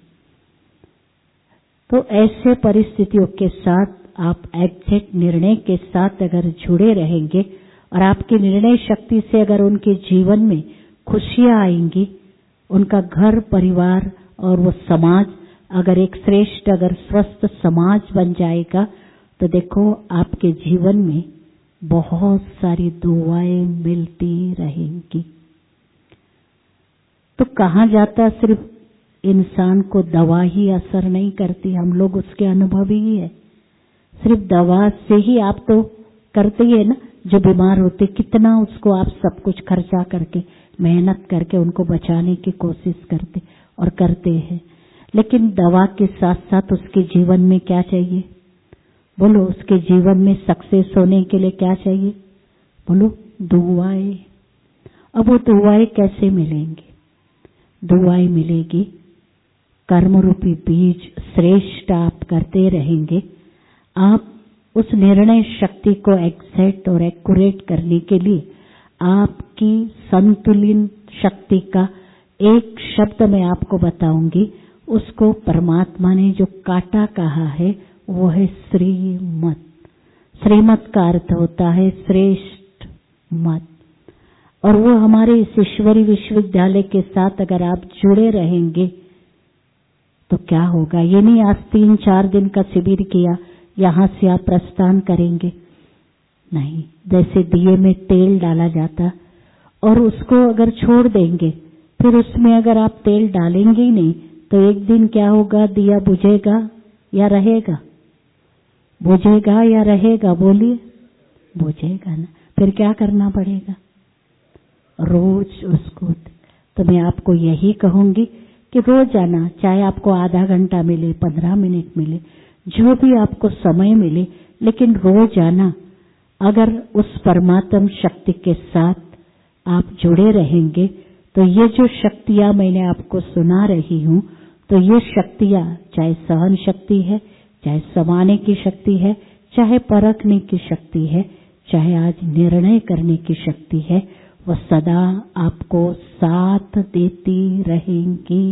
तो ऐसे परिस्थितियों के साथ आप एग्जैक्ट निर्णय के साथ अगर जुड़े रहेंगे और आपकी निर्णय शक्ति से अगर उनके जीवन में खुशियां आएंगी, उनका घर परिवार और वो समाज अगर एक श्रेष्ठ, अगर स्वस्थ समाज बन जाएगा, तो देखो आपके जीवन में बहुत सारी दुआएं मिलती रहेंगी। तो कहा जाता सिर्फ इंसान को दवा ही असर नहीं करती, हम लोग उसके अनुभवी ही है। सिर्फ दवा से ही आप तो करते ही है ना, जो बीमार होते कितना उसको आप सब कुछ खर्चा करके मेहनत करके उनको बचाने की कोशिश करते और करते हैं। लेकिन दवा के साथ साथ उसके जीवन में क्या चाहिए? बोलो, उसके जीवन में सक्सेस होने के लिए क्या चाहिए? बोलो, दुआएं। अब वो दुआएं कैसे मिलेंगी? दुआएं मिलेगी, कर्म रूपी बीज श्रेष्ठ आप करते रहेंगे। आप उस निर्णय शक्ति को एग्जैक्ट और एक्यूरेट करने के लिए आपकी संतुलित शक्ति का एक शब्द मैं आपको बताऊंगी, उसको परमात्मा ने जो काटा कहा है वो है श्रीमत। श्रीमत का अर्थ होता है श्रेष्ठ मत। और वो हमारे इस ईश्वरी विश्वविद्यालय के साथ अगर आप जुड़े रहेंगे तो क्या होगा? ये नहीं आज 3-4 दिन का शिविर किया, यहां से आप प्रस्थान करेंगे, नहीं। जैसे दिए में तेल डाला जाता और उसको अगर छोड़ देंगे, फिर उसमें अगर आप तेल डालेंगे ही नहीं, तो एक दिन क्या होगा? दिया बुझेगा या रहेगा? बुझेगा या रहेगा? बोलिए, बुझेगा ना। फिर क्या करना पड़ेगा? रोज उसको। तो मैं आपको यही कहूंगी कि रोज आना, चाहे आपको आधा घंटा मिले, 15 मिनट मिले, जो भी आपको समय मिले, लेकिन रोज आना। अगर उस परमात्म शक्ति के साथ आप जुड़े रहेंगे तो ये जो शक्तियां मैंने आपको सुना रही हूं, तो ये शक्तियां चाहे सहन शक्ति है, चाहे समाने की शक्ति है, चाहे परखने की शक्ति है, चाहे आज निर्णय करने की शक्ति है, वो सदा आपको साथ देती रहेंगी।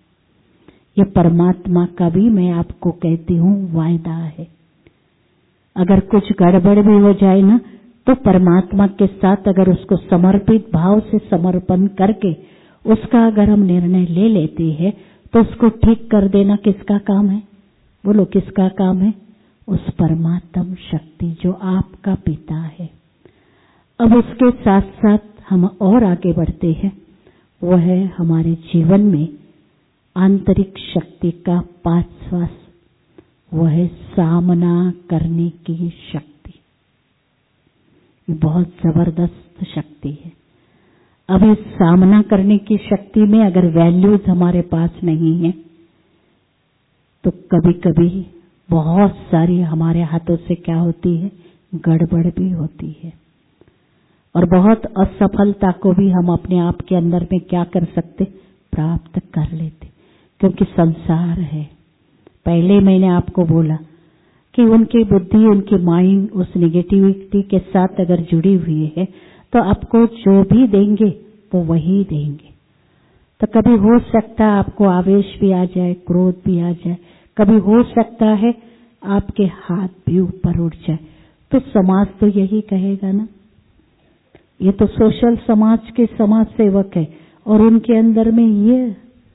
ये परमात्मा का भी मैं आपको कहती हूँ वायदा है। अगर कुछ गड़बड़ भी हो जाए ना, तो परमात्मा के साथ अगर उसको समर्पित भाव से समर्पण करके उसका अगर हम निर्णय ले लेते हैं तो उसको ठीक कर देना किसका काम है? बोलो किसका काम है? उस परमात्म शक्ति जो आपका पिता है। अब उसके साथ साथ हम और आगे बढ़ते हैं, वह है हमारे जीवन में आंतरिक शक्ति का 5वां, वह है सामना करने की शक्ति। ये बहुत जबरदस्त शक्ति है। अब इस सामना करने की शक्ति में अगर वैल्यूज हमारे पास नहीं है तो कभी कभी बहुत सारी हमारे हाथों से क्या होती है, गड़बड़ भी होती है, और बहुत असफलता को भी हम अपने आप के अंदर में क्या कर सकते, प्राप्त कर लेते, क्योंकि संसार है। पहले मैंने आपको बोला कि उनकी बुद्धि, उनकी माइंड उस नेगेटिविटी के साथ अगर जुड़ी हुई है तो आपको जो भी देंगे वो वही देंगे। तो कभी हो सकता है आपको आवेश भी आ जाए, क्रोध भी आ जाए, कभी हो सकता है आपके हाथ भी ऊपर उठ जाए, तो समाज तो यही कहेगा ना, ये तो सोशल समाज के समाज सेवक है और उनके अंदर में ये,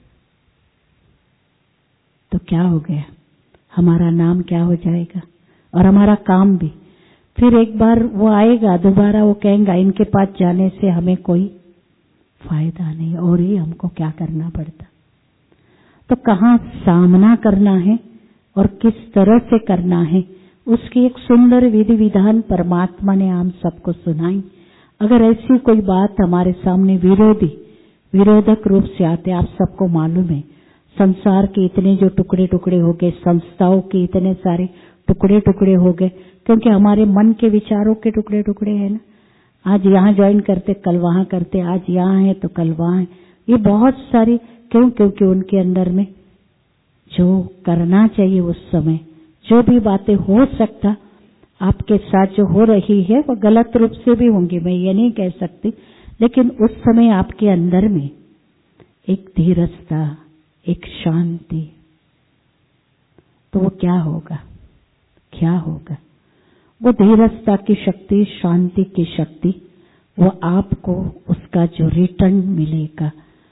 तो क्या हो गया, हमारा नाम क्या हो जाएगा और हमारा काम भी। फिर एक बार वो आएगा, दोबारा वो कहेगा इनके पास जाने से हमें कोई फायदा नहीं, और ही हमको क्या करना पड़ता। तो कहाँ सामना करना है और किस तरह से करना है, उसकी एक सुंदर विधि विधान परमात्मा ने हम सबको सुनाई। अगर ऐसी कोई बात हमारे सामने विरोधक रूप से आते, आप सबको मालूम है संसार के इतने जो टुकड़े टुकड़े हो गए, संस्थाओं के इतने सारे टुकड़े टुकड़े हो गए, क्योंकि हमारे मन के विचारों के टुकड़े टुकड़े है ना। आज यहाँ ज्वाइन करते, कल वहाँ करते, आज यहाँ है तो कल वहाँ है। ये बहुत सारी, क्यों? क्योंकि उनके अंदर में जो करना चाहिए उस समय, जो भी बातें हो सकता आपके साथ जो हो रही है वो गलत रूप से भी होंगी, मैं ये नहीं कह सकती, लेकिन उस समय आपके अंदर में एक धीरजता, एक शांति, तो वो क्या होगा, क्या होगा? वो धीरजता की शक्ति, शांति की शक्ति, वो आपको उसका जो रिटर्न मिलेगा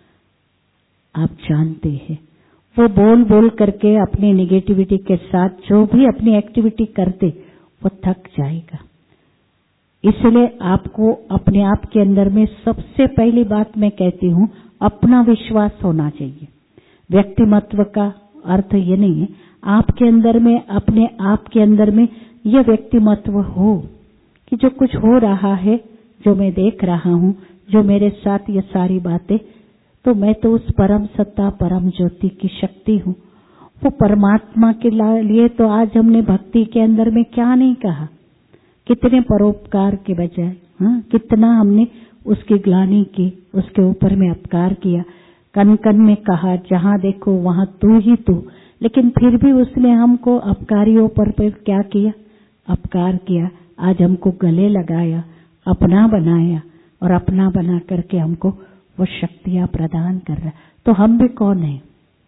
आप जानते हैं। वो बोल बोल करके अपने नेगेटिविटी के साथ जो भी अपनी एक्टिविटी करते वो थक जाएगा। इसलिए आपको अपने आप के अंदर में सबसे पहली बात मैं कहती हूँ, अपना विश्वास होना चाहिए। व्यक्तिमत्व का अर्थ ये नहीं है आपके अंदर में, अपने आप के अंदर में यह व्यक्तिमत्व हो कि जो कुछ हो रहा है, जो मैं देख रहा हूँ, जो मेरे साथ ये सारी बातें, तो मैं तो उस परम सत्ता, परम ज्योति की शक्ति हूँ। वो परमात्मा के लिए तो आज हमने भक्ति के अंदर में क्या नहीं कहा, कितने परोपकार के बजाय कितना हमने उसकी ग्लानि की, उसके ऊपर में अपकार किया, कन कन में कहा, जहाँ देखो वहाँ तू ही तू, लेकिन फिर भी उसने हमको अपकारियों पर क्या किया, अपकार किया। आज हमको गले लगाया, अपना बनाया, और अपना बना करके हमको वो शक्तियां प्रदान कर रहा। तो हम भी कौन है?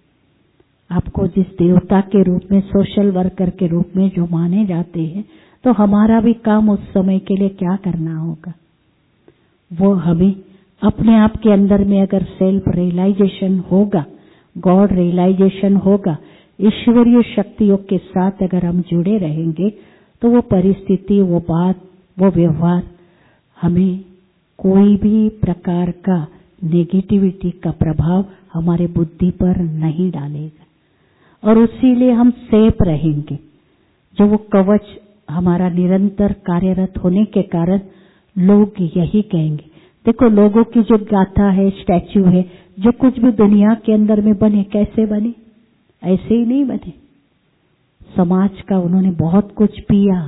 आपको जिस देवता के रूप में, सोशल वर्कर के रूप में जो माने जाते हैं, तो हमारा भी काम उस समय के लिए क्या करना होगा, वो हमें अपने आप के अंदर में अगर सेल्फ रियलाइजेशन होगा, गॉड रियलाइजेशन होगा, ईश्वरीय शक्तियों के साथ अगर हम जुड़े रहेंगे, तो वो परिस्थिति, वो बात, वो व्यवहार हमें कोई भी प्रकार का नेगेटिविटी का प्रभाव हमारे बुद्धि पर नहीं डालेगा, और उसीलिए हम सेफ रहेंगे। जो वो कवच हमारा निरंतर कार्यरत होने के कारण लोग यही कहेंगे, देखो लोगों की जो गाथा है, स्टैच्यू है, जो कुछ भी दुनिया के अंदर में बने, कैसे बने? ऐसे ही नहीं बने। समाज का उन्होंने बहुत कुछ पिया,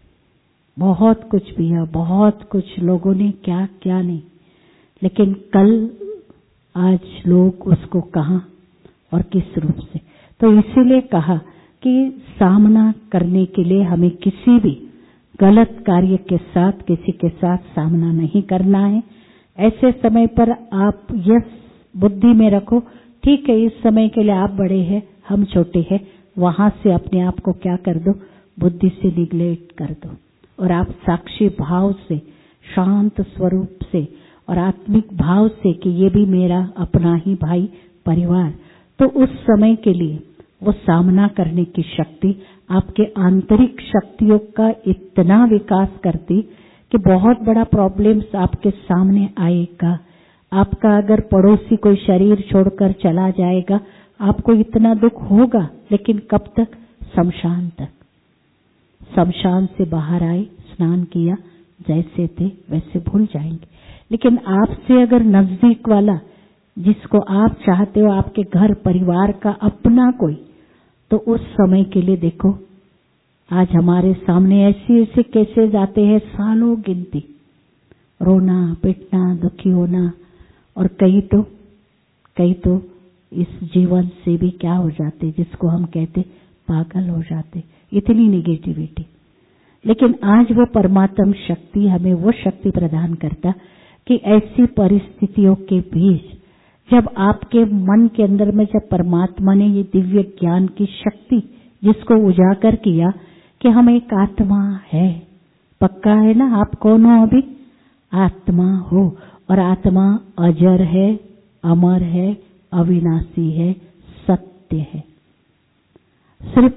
बहुत कुछ पिया, बहुत कुछ लोगों ने क्या क्या नहीं, लेकिन कल आज लोग उसको कहाँ और किस रूप से। तो इसीलिए कहा कि सामना करने के लिए हमें किसी भी गलत कार्य के साथ, किसी के साथ सामना नहीं करना है। ऐसे समय पर आप यह बुद्धि में रखो, ठीक है इस समय के लिए आप बड़े हैं, हम छोटे हैं, वहां से अपने आप को क्या कर दो, बुद्धि से निग्लेक्ट कर दो, और आप साक्षी भाव से, शांत स्वरूप से, और आत्मिक भाव से कि ये भी मेरा अपना ही भाई परिवार, तो उस समय के लिए वो सामना करने की शक्ति आपके आंतरिक शक्तियों का इतना विकास करती कि बहुत बड़ा प्रॉब्लम्स आपके सामने आएगा। आपका अगर पड़ोसी कोई शरीर छोड़कर चला जाएगा, आपको इतना दुख होगा, लेकिन कब तक? शमशान तक। शमशान से बाहर आए, स्नान किया, जैसे थे वैसे भूल जाएंगे। लेकिन आपसे अगर नजदीक वाला, जिसको आप चाहते हो आपके घर परिवार का अपना कोई, तो उस समय के लिए देखो, आज हमारे सामने ऐसे ऐसे केसेस आते हैं, सालों गिनती, रोना पिटना, दुखी होना, और कई तो इस जीवन से भी क्या हो जाते, जिसको हम कहते पागल हो जाते, इतनी नेगेटिविटी। लेकिन आज वो परमात्म शक्ति हमें वो शक्ति प्रदान करता कि ऐसी परिस्थितियों के बीच जब आपके मन के अंदर में जब परमात्मा ने ये दिव्य ज्ञान की शक्ति जिसको उजागर किया कि हम एक आत्मा है, पक्का है ना, आप कौन हो? अभी आत्मा हो, और आत्मा अजर है, अमर है, अविनाशी है, सत्य है। सिर्फ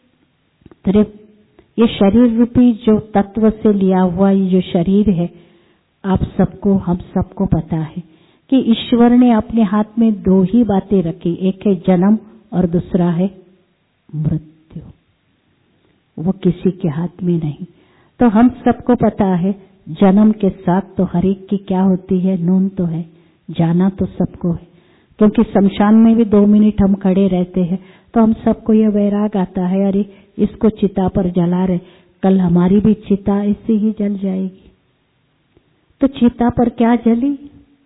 ये शरीर रूपी जो तत्व से लिया हुआ ये जो शरीर है, आप सबको, हम सबको पता है कि ईश्वर ने अपने हाथ में दो ही बातें रखी, एक है जन्म और दूसरा है मृत्यु। वो किसी के हाथ में नहीं। तो हम सबको पता है जन्म के साथ तो हर एक की क्या होती है, नून तो है, जाना तो सबको है। क्योंकि शमशान में भी 2 मिनट हम खड़े रहते हैं तो हम सबको ये वैराग आता है, अरे इसको चिता पर जला रहे, कल हमारी भी चिता ऐसे ही जल जाएगी। तो चिता पर क्या जली?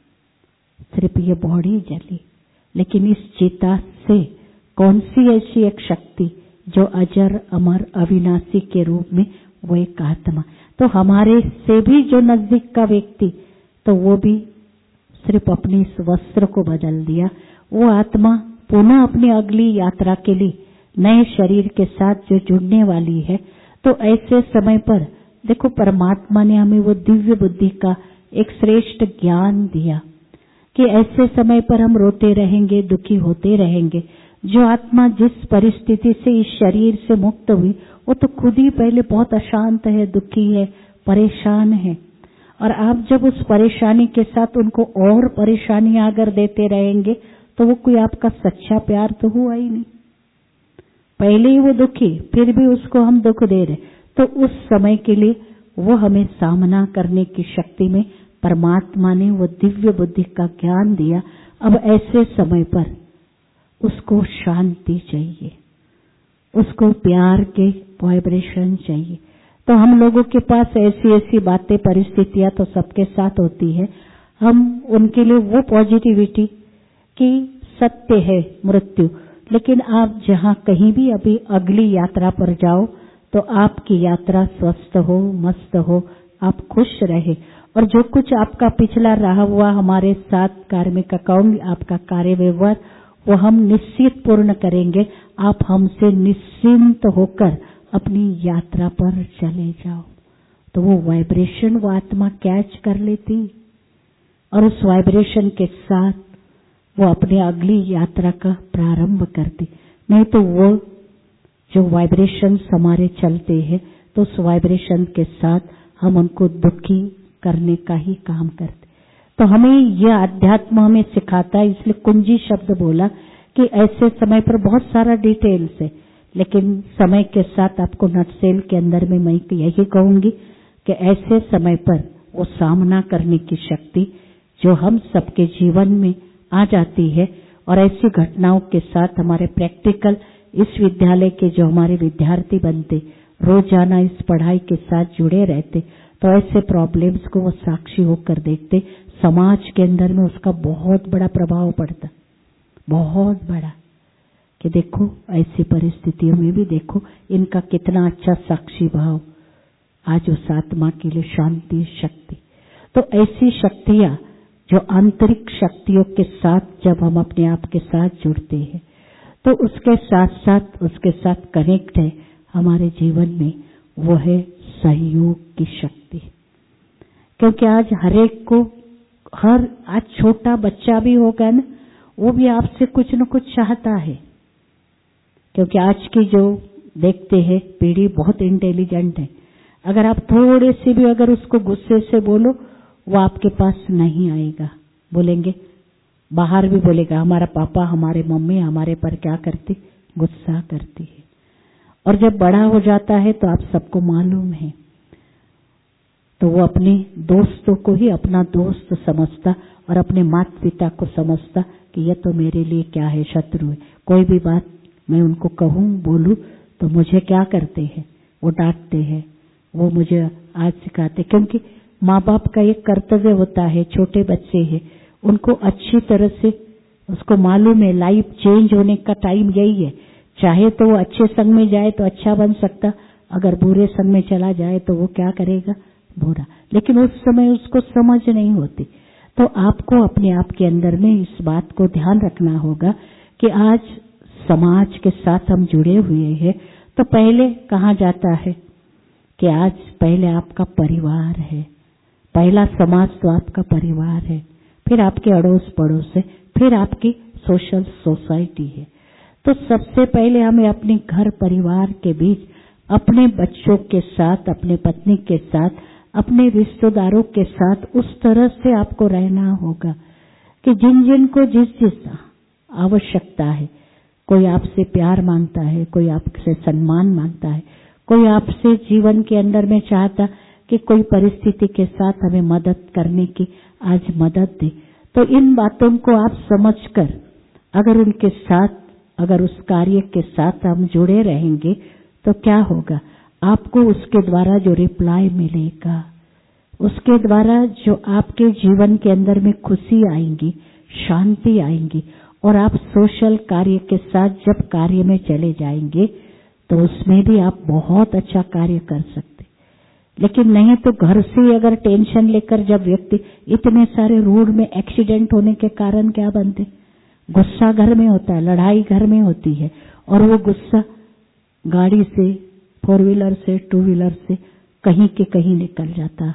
सिर्फ ये बॉडी जली। लेकिन इस चिता से कौन सी ऐसी एक शक्ति जो अजर अमर अविनाशी के रूप में, वो एक आत्मा। तो हमारे से भी जो नजदीक का व्यक्ति, तो वो भी सिर्फ अपने इस वस्त्र को बदल दिया, वो आत्मा पुनः अपनी अगली यात्रा के लिए नए शरीर के साथ जो जुड़ने वाली है। तो ऐसे समय पर देखो, परमात्मा ने हमें वो दिव्य बुद्धि का एक श्रेष्ठ ज्ञान दिया कि ऐसे समय पर हम रोते रहेंगे, दुखी होते रहेंगे। जो आत्मा जिस परिस्थिति से इस शरीर से मुक्त हुई, वो तो खुद ही पहले बहुत अशांत है, दुखी है, परेशान है। और आप जब उस परेशानी के साथ उनको और परेशानियां अगर देते रहेंगे, तो वो कोई आपका सच्चा प्यार तो हुआ ही नहीं। पहले ही वो दुखी, फिर भी उसको हम दुख दे रहे। तो उस समय के लिए वो हमें सामना करने की शक्ति में परमात्मा ने वो दिव्य बुद्धि का ज्ञान दिया। अब ऐसे समय पर उसको शांति चाहिए, उसको प्यार के वाइब्रेशन चाहिए। तो हम लोगों के पास ऐसी ऐसी बातें, परिस्थितियां तो सबके साथ होती है। हम उनके लिए वो पॉजिटिविटी कि सत्य है मृत्यु, लेकिन आप जहां कहीं भी अभी अगली यात्रा पर जाओ तो आपकी यात्रा स्वस्थ हो, मस्त हो, आप खुश रहे। और जो कुछ आपका पिछला रहा हुआ हमारे साथ कार्मिक अकाउंट, आपका कार्य व्यवहार, वो हम निश्चित पूर्ण करेंगे। आप हमसे निश्चिंत होकर अपनी यात्रा पर चले जाओ। तो वो वाइब्रेशन वो आत्मा कैच कर लेती और उस वाइब्रेशन के साथ वो अपनी अगली यात्रा का प्रारंभ करती। नहीं तो वो जो वाइब्रेशंस हमारे चलते हैं, तो उस वाइब्रेशन के साथ हम उनको दुखी करने का ही काम करते। तो हमें यह अध्यात्म हमें सिखाता है, इसलिए कुंजी शब्द बोला कि ऐसे समय पर बहुत सारा डिटेल्स है, लेकिन समय के साथ आपको नटसेल के अंदर में मैं यही कहूंगी कि ऐसे समय पर वो सामना करने की शक्ति जो हम सबके जीवन में आ जाती है। और ऐसी घटनाओं के साथ हमारे प्रैक्टिकल इस विद्यालय के जो हमारे विद्यार्थी बनते, रोजाना इस पढ़ाई के साथ जुड़े रहते, तो ऐसे प्रॉब्लम्स को वो साक्षी होकर देखते, समाज के अंदर में उसका बहुत बड़ा प्रभाव पड़ता, बहुत बड़ा, कि देखो ऐसी परिस्थितियों में भी देखो इनका कितना अच्छा साक्षी भाव आज उस आत्मा के लिए शांति शक्ति। तो ऐसी शक्तियां जो आंतरिक शक्तियों के साथ जब हम अपने आप के साथ जुड़ते हैं, तो उसके साथ कनेक्ट है हमारे जीवन में, वो है सहयोग की शक्ति। क्योंकि आज हरेक को हर आज छोटा बच्चा भी होगा ना, वो भी आपसे कुछ न कुछ चाहता है, क्योंकि आज की जो देखते हैं पीढ़ी बहुत इंटेलिजेंट है। अगर आप थोड़े से भी अगर उसको गुस्से से बोलो, वो आपके पास नहीं आएगा। बोलेंगे, बाहर भी बोलेगा, हमारा पापा हमारे मम्मी हमारे पर क्या करती, गुस्सा करती है। और जब बड़ा हो जाता है तो आप सबको मालूम है, तो वो अपने दोस्तों को ही अपना दोस्त समझता और अपने माता पिता को समझता कि यह तो मेरे लिए क्या है, शत्रु है। कोई भी बात मैं उनको कहूँ बोलूं तो मुझे क्या करते हैं, वो डांटते हैं, वो मुझे आज सिखाते। क्योंकि माँ बाप का एक कर्तव्य होता है, छोटे बच्चे हैं उनको अच्छी तरह से उसको मालूम है लाइफ चेंज होने का टाइम यही है। चाहे तो वो अच्छे संग में जाए तो अच्छा बन सकता, अगर बुरे संग में चला जाए तो वो क्या करेगा, बुरा। लेकिन उस समय उसको समझ नहीं होती। तो आपको अपने आप के अंदर में इस बात को ध्यान रखना होगा कि आज समाज के साथ हम जुड़े हुए हैं। तो पहले कहा जाता है कि आज पहले आपका परिवार है, पहला समाज तो आपका परिवार है, फिर आपके अड़ोस पड़ोस है, फिर आपकी सोशल सोसाइटी है। तो सबसे पहले हमें अपने घर परिवार के बीच, अपने बच्चों के साथ, अपने पत्नी के साथ, अपने रिश्तेदारों के साथ उस तरह से आपको रहना होगा कि जिन जिन को जिस जिस आवश्यकता है, कोई आपसे प्यार मांगता है, कोई आपसे सम्मान मांगता है, कोई आपसे जीवन के अंदर में चाहता कि कोई परिस्थिति के साथ हमें मदद करने की आज मदद दे। तो इन बातों को आप समझकर अगर उनके साथ, अगर उस कार्य के साथ हम जुड़े रहेंगे तो क्या होगा, आपको उसके द्वारा जो रिप्लाई मिलेगा, उसके द्वारा जो आपके जीवन के अंदर में खुशी आएंगी, शांति आएंगी, और आप सोशल कार्य के साथ जब कार्य में चले जाएंगे तो उसमें भी आप बहुत अच्छा कार्य कर सकते। लेकिन नहीं तो घर से अगर टेंशन लेकर जब व्यक्ति, इतने सारे रोड में एक्सीडेंट होने के कारण क्या बनते, गुस्सा घर में होता है, लड़ाई घर में होती है, और वो गुस्सा गाड़ी से, फोर व्हीलर से, टू व्हीलर से कहीं के कहीं निकल जाता।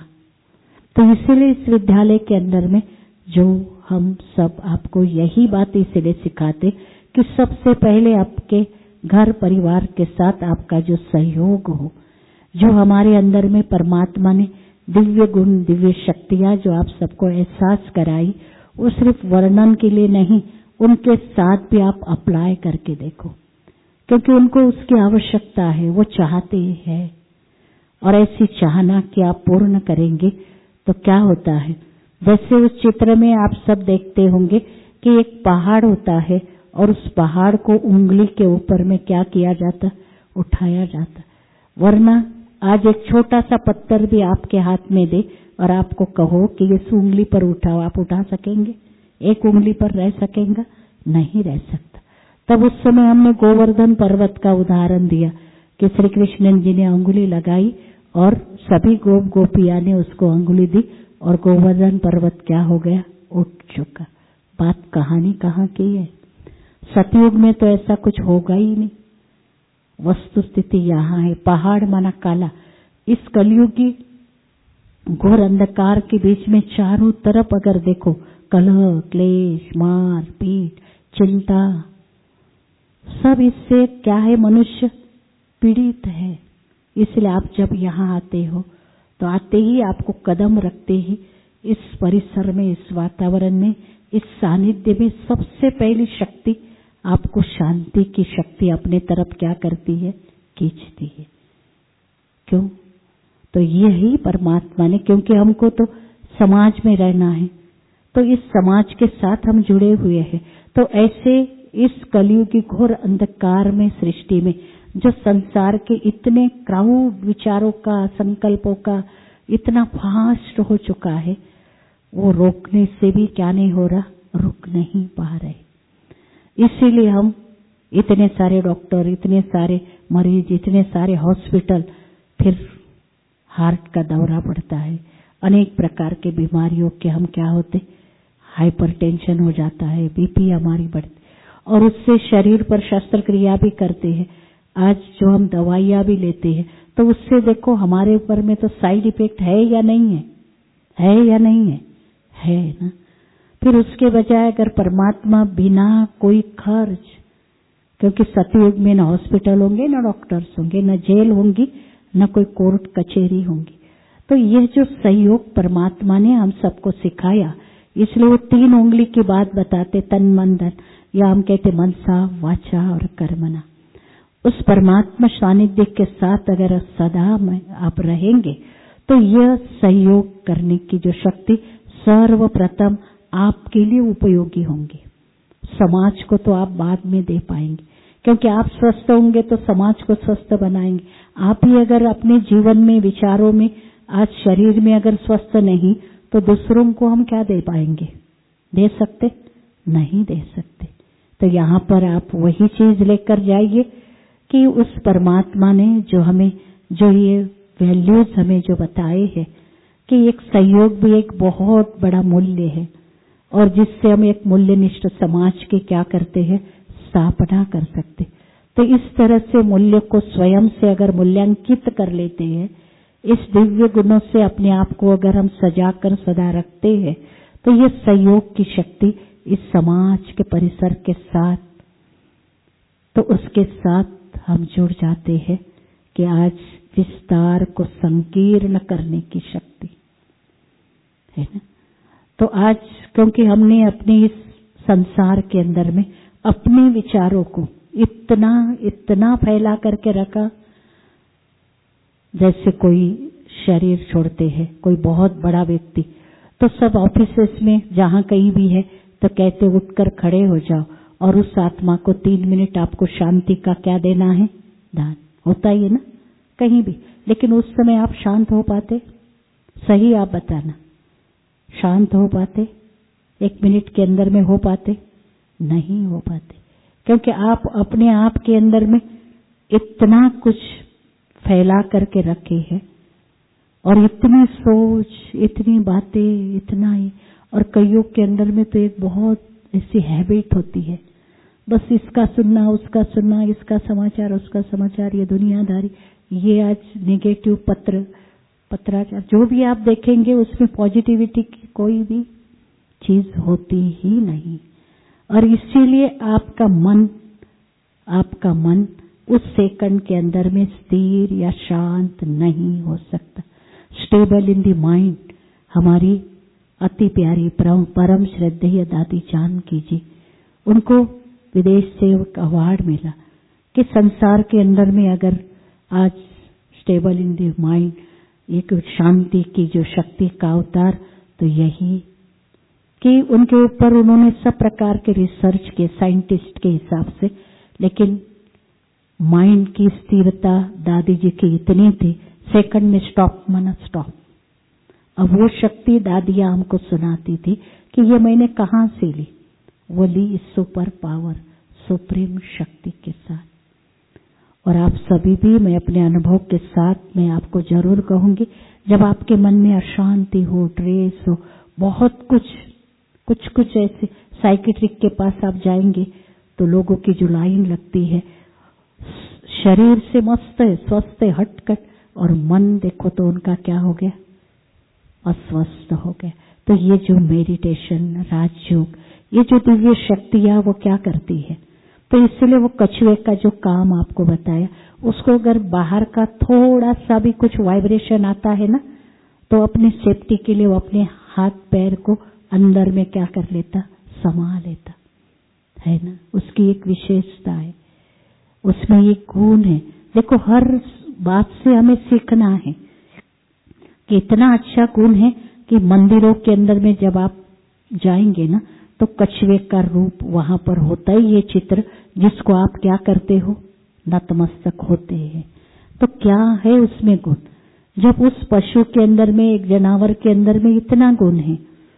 तो इसीलिए इस विद्यालय के अंदर में जो हम सब आपको यही बात इसलिए सिखाते कि सबसे पहले आपके घर परिवार के साथ आपका जो सहयोग हो, जो हमारे अंदर में परमात्मा ने दिव्य गुण, दिव्य शक्तियां जो आप सबको एहसास कराई, वो सिर्फ वर्णन के लिए नहीं, उनके साथ भी आप अप्लाई करके देखो, क्योंकि उनको उसकी आवश्यकता है, वो चाहते हैं। और ऐसी चाहना कि आप पूर्ण करेंगे तो क्या होता है, जैसे उस चित्र में आप सब देखते होंगे कि एक पहाड़ होता है और उस पहाड़ को उंगली के ऊपर में क्या किया जाता, उठाया जाता। वरना आज एक छोटा सा पत्थर भी आपके हाथ में दे और आपको कहो कि इस उंगली पर उठाओ, आप उठा सकेंगे? एक उंगली पर रह सकेगा? नहीं रह सकता। तब उस समय हमने गोवर्धन पर्वत का उदाहरण दिया कि श्री कृष्ण जी ने अंगुली लगाई और सभी गोप गोपिया ने उसको अंगुली दी और गोवर्धन पर्वत क्या हो गया, उठ चुका। बात कहानी कहाँ की है? सतयुग में तो ऐसा कुछ होगा ही नहीं। वस्तु स्थिति यहाँ है। पहाड़ माना काला। इस कलयुगी घोर अंधकार के बीच में चारों तरफ अगर देखो, कलह, क्लेश, मार पीट, चिंता, सब इससे क्या है, मनुष्य पीड़ित है। इसलिए आप जब यहाँ आते हो तो आते ही आपको कदम रखते ही इस परिसर में, इस वातावरण में, इस सानिध्य में सबसे पहली शक्ति आपको शांति की शक्ति अपने तरफ क्या करती है, खींचती है। क्यों? तो यही परमात्मा ने, क्योंकि हमको तो समाज में रहना है, तो इस समाज के साथ हम जुड़े हुए हैं। तो ऐसे इस कलयुग की घोर अंधकार में, सृष्टि में, जो संसार के इतने क्राउड विचारों का, संकल्पों का इतना फास्ट हो चुका है, वो रोकने से भी क्या नहीं हो रहा, रुक नहीं पा रहे। इसीलिए हम इतने सारे डॉक्टर, इतने सारे मरीज, इतने सारे हॉस्पिटल, फिर हार्ट का दौरा पड़ता है, अनेक प्रकार के बीमारियों के हम क्या होते, हाइपरटेंशन हो जाता है, बीपी हमारी बढ़ती, और उससे शरीर पर शस्त्रक्रिया भी करते हैं। आज जो हम दवाइयां भी लेते हैं तो उससे देखो हमारे ऊपर में तो साइड इफेक्ट है या नहीं है, है या नहीं है, है ना। फिर उसके बजाय अगर परमात्मा बिना कोई खर्च, क्योंकि सतयुग में न हॉस्पिटल होंगे, न डॉक्टर्स होंगे, न जेल होंगी, न कोई कोर्ट कचहरी होंगी, तो यह जो सहयोग परमात्मा ने हम सबको सिखाया, इसलिए वो 3 उंगली की बात बताते, तन मन धन, या हम कहते मनसा वाचा और कर्मणा। उस परमात्मा सानिध्य के साथ अगर सदा में आप रहेंगे तो यह सहयोग करने की जो शक्ति सर्वप्रथम आपके लिए उपयोगी होंगी। समाज को तो आप बाद में दे पाएंगे, क्योंकि आप स्वस्थ होंगे तो समाज को स्वस्थ बनाएंगे। आप ही अगर अपने जीवन में, विचारों में, आज शरीर में अगर स्वस्थ नहीं, तो दूसरों को हम क्या दे पाएंगे? दे सकते? नहीं दे सकते। तो यहाँ पर आप वही चीज लेकर जाइए कि उस परमात्मा ने जो हमें, जो ये वैल्यूज हमें जो बताए हैं कि एक सहयोग भी एक बहुत बड़ा मूल्य है, और जिससे हम एक मूल्यनिष्ठ समाज के क्या करते हैं, स्थापना कर सकते। तो इस तरह से मूल्य को स्वयं से अगर मूल्यांकित कर लेते हैं, इस दिव्य गुणों से अपने आप को अगर हम सजाकर सदा रखते हैं, तो ये सहयोग की शक्ति इस समाज के परिसर के साथ, तो उसके साथ हम जुड़ जाते हैं कि आज विस्तार को संकीर्ण करने की शक्ति है ना। तो आज क्योंकि हमने अपने इस संसार के अंदर में अपने विचारों को इतना फैला करके रखा, जैसे कोई शरीर छोड़ते हैं, कोई बहुत बड़ा व्यक्ति, तो सब ऑफिसेस में जहां कहीं भी है तो कहते उठकर खड़े हो जाओ, और उस आत्मा को 3 मिनट आपको शांति का क्या देना है, दान। होता ही है ना कहीं भी, लेकिन उस समय आप शांत हो पाते? सही आप बताना, शांत हो पाते? 1 मिनट के अंदर में हो पाते? नहीं हो पाते, क्योंकि आप अपने आप के अंदर में इतना कुछ फैला करके रखे हैं, और इतनी सोच, इतनी बातें, इतना ही, और कईयों के अंदर में तो एक बहुत ऐसी हैबिट होती है, बस इसका सुनना, उसका सुनना, इसका समाचार, उसका समाचार, ये दुनियादारी, ये आज नेगेटिव पत्राचार, जो भी आप देखेंगे उसमें पॉजिटिविटी की कोई भी चीज होती ही नहीं। और इसीलिए आपका मन उस सेकंड के अंदर में स्थिर या शांत नहीं हो सकता। स्टेबल इन द माइंड, हमारी अति प्यारी परम श्रद्धेय दादी जानकी जी, उनको विदेश से एक अवार्ड मिला कि संसार के अंदर में अगर आज स्टेबल इन द माइंड, एक शांति की जो शक्ति का अवतार, तो यही कि उनके ऊपर उन्होंने सब प्रकार के रिसर्च के, साइंटिस्ट के हिसाब से, लेकिन माइंड की स्थिरता दादी जी की इतनी थी, सेकंड में स्टॉप माना स्टॉप। अब वो शक्ति दादियां हमको सुनाती थी कि ये मैंने कहां से ली, वो ली इस सुपर पावर, सुप्रीम शक्ति के साथ। और आप सभी भी, मैं अपने अनुभव के साथ मैं आपको जरूर कहूंगी, जब आपके मन में अशांति हो, ट्रेस हो, बहुत कुछ ऐसे, साइकिट्रिक के पास आप जाएंगे तो लोगों की जो लाइन लगती है, शरीर से मस्त है, स्वस्थ है, हटकट, और मन देखो तो उनका क्या हो गया, अस्वस्थ हो गया। तो ये जो मेडिटेशन, राजयोग, ये जो दिव्य शक्तियां वो क्या करती है, तो इसलिए वो कछुए का जो काम आपको बताया, उसको अगर बाहर का थोड़ा सा भी कुछ वाइब्रेशन आता है ना, तो अपनी सेफ्टी के लिए वो अपने हाथ पैर को अंदर में क्या कर लेता, समा लेता है ना। उसकी एक विशेषता है, उसमें एक गुण है। देखो हर बात से हमें सीखना है कि इतना अच्छा गुण है कि मंदिरों के अंदर में जब आप जाएंगे ना, तो कछुए का रूप वहां पर होता है, ये चित्र जिसको आप क्या करते हो, नतमस्तक होते हैं। तो क्या है उसमें गुण? जब उस पशु के अंदर में, एक जानवर के अंदर में इतना गुण है,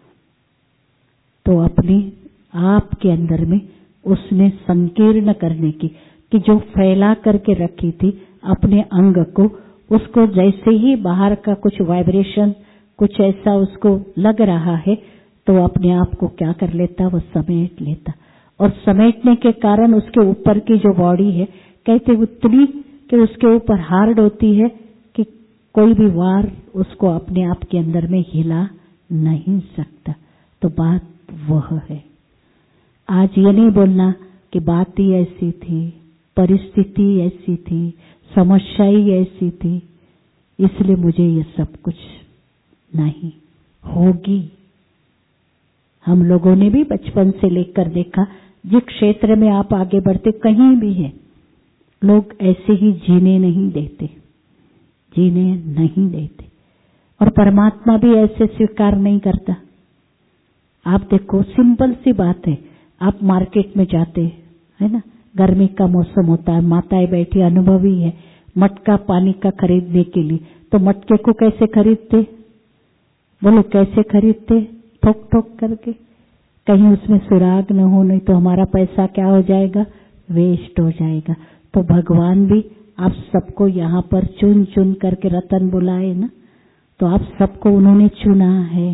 तो अपने आप के अंदर में उसने संकीर्ण करने की, कि जो फैला करके रखी थी अपने अंग को, उसको जैसे ही बाहर का कुछ वाइब्रेशन, कुछ ऐसा उसको लग रहा है, तो अपने आप को क्या कर लेता, वो समेट लेता। और समेटने के कारण उसके ऊपर की जो बॉडी है, कहते उतनी कि उसके ऊपर हार्ड होती है कोई भी वार उसको अपने आप के अंदर में हिला नहीं सकता। तो बात वह है। आज ये नहीं बोलना कि बात ही ऐसी थी, परिस्थिति ऐसी थी, समस्या ही ऐसी थी, इसलिए मुझे ये सब कुछ नहीं होगी। हम लोगों ने भी बचपन से लेकर देखा, जिस क्षेत्र में आप आगे बढ़ते कहीं भी है, लोग ऐसे ही जीने नहीं देते, जीने नहीं देते। और परमात्मा भी ऐसे स्वीकार नहीं करता। आप देखो, सिंपल सी बात है, आप मार्केट में जाते है ना, गर्मी का मौसम होता है, माताएं बैठी अनुभवी है मटका पानी का खरीदने के लिए, तो मटके को कैसे खरीदते? बोलो कैसे खरीदते? ठोक ठोक करके, कहीं उसमें सुराग न हो, नहीं तो हमारा पैसा क्या हो जाएगा? वेस्ट हो जाएगा। तो भगवान भी आप सबको यहाँ पर चुन चुन करके रतन बुलाए ना, तो आप सबको उन्होंने चुना है।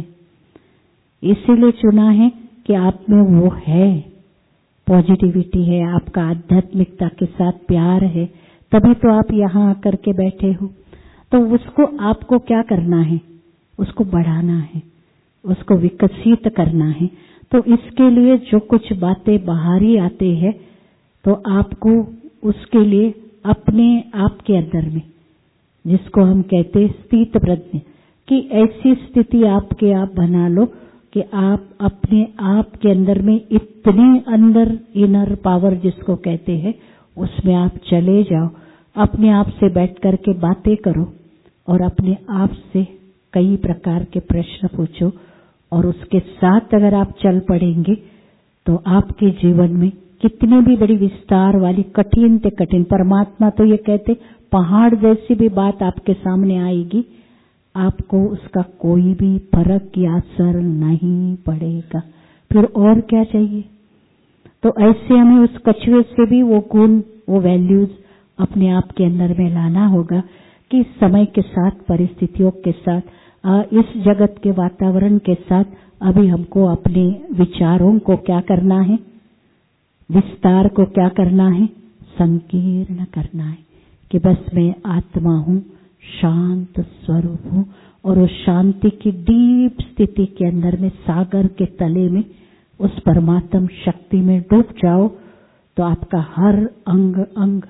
इसीलिए चुना है कि आप में वो है, पॉजिटिविटी है, आपका आध्यात्मिकता के साथ प्यार है, तभी तो आप यहाँ आकर के बैठे हो। तो उसको आपको क्या करना है? उसको बढ़ाना है, उसको विकसित करना है। तो इसके लिए जो कुछ बातें बाहरी आते हैं, तो आपको उसके लिए अपने आप के अंदर में, जिसको हम कहते हैं स्थित प्रज्ञ, कि ऐसी स्थिति आपके आप बना लो कि आप अपने आप के अंदर में इतने अंदर इनर पावर जिसको कहते हैं, उसमें आप चले जाओ, अपने आप से बैठ करके बातें करो और अपने आप से कई प्रकार के प्रश्न पूछो, और उसके साथ अगर आप चल पड़ेंगे तो आपके जीवन में कितनी भी बड़ी विस्तार वाली कठिन से कठिन, परमात्मा तो ये कहते पहाड़ जैसी भी बात आपके सामने आएगी, आपको उसका कोई भी फर्क या असर नहीं पड़ेगा। फिर और क्या चाहिए? तो ऐसे हमें उस कछुए से भी वो गुण, वो वैल्यूज अपने आप के अंदर में लाना होगा कि समय के साथ, परिस्थितियों के साथ, इस जगत के वातावरण के साथ अभी हमको अपने विचारों को क्या करना है? विस्तार को क्या करना है? संकीर्ण करना है कि बस मैं आत्मा हूँ, शांत स्वरूप हूँ, और उस शांति की डीप स्थिति के अंदर में, सागर के तले में, उस परमात्म शक्ति में डूब जाओ, तो आपका हर अंग अंग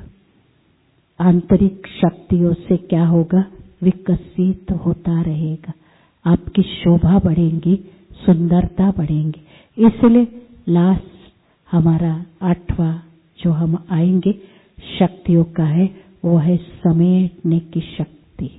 आंतरिक शक्तियों से क्या होगा? विकसित होता रहेगा। आपकी शोभा बढ़ेगी, सुंदरता बढ़ेंगी। इसलिए लास्ट हमारा 8वां जो हम आएंगे शक्तियों का है, वो है समेटने की शक्ति।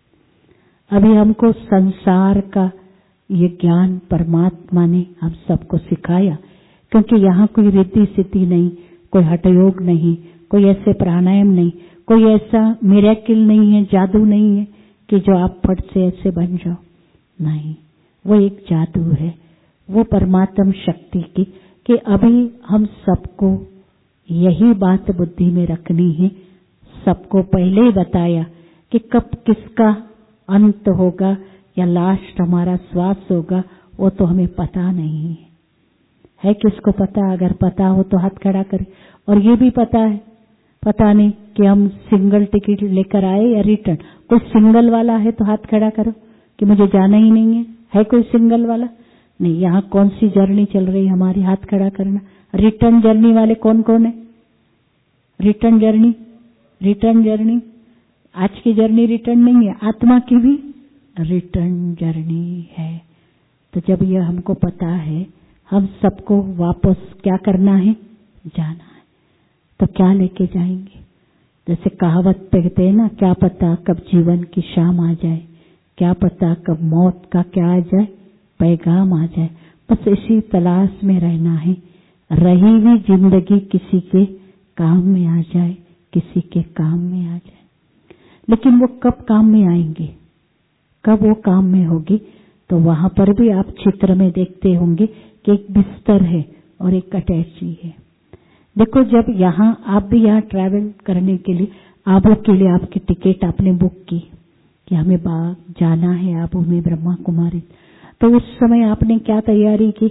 अभी हमको संसार का ये ज्ञान परमात्मा ने हम सबको सिखाया, क्योंकि यहाँ कोई रिद्धि सिद्धि नहीं, कोई हठयोग नहीं, कोई ऐसे प्राणायाम नहीं, कोई ऐसा मिरेकल नहीं है, जादू नहीं है कि जो आप फट से ऐसे बन जाओ। नहीं, वो एक जादू है, वो परमात्म शक्ति की, कि अभी हम सबको यही बात बुद्धि में रखनी है। सबको पहले ही बताया कि कब किसका अंत होगा या लास्ट हमारा श्वास होगा, वो तो हमें पता नहीं है। किसको पता? अगर पता हो तो हाथ खड़ा करे। और ये भी पता है, पता नहीं कि हम सिंगल टिकट लेकर आए या रिटर्न। कोई सिंगल वाला है तो हाथ खड़ा करो कि मुझे जाना ही नहीं है। है कोई सिंगल वाला? नहीं। यहाँ कौन सी जर्नी चल रही हमारी? हाथ खड़ा करना। रिटर्न जर्नी वाले कौन कौन है? Return journey, return journey. आज की जर्नी रिटर्न नहीं है, आत्मा की भी रिटर्न जर्नी है। तो जब यह हमको पता है, हम सबको वापस क्या करना है? जाना है। तो क्या लेके जाएंगे? जैसे कहावत कहते हैं ना, क्या पता कब जीवन की शाम आ जाए, क्या पता कब मौत का क्या आ जाए, पैगाम आ जाए। बस इसी तलाश में रहना है। रही हुई जिंदगी किसी के काम में आ जाए, किसी के काम में आ जाए। लेकिन वो कब काम में आएंगे, कब वो काम में होगी? तो वहां पर भी आप चित्र में देखते होंगे कि एक बिस्तर है और एक अटैची है। देखो, जब यहाँ आप भी यहाँ ट्रैवल करने के लिए, आबू के लिए आपकी टिकट आपने बुक की कि हमें जाना है आबू में ब्रह्मा कुमारी, तो उस समय आपने क्या तैयारी की?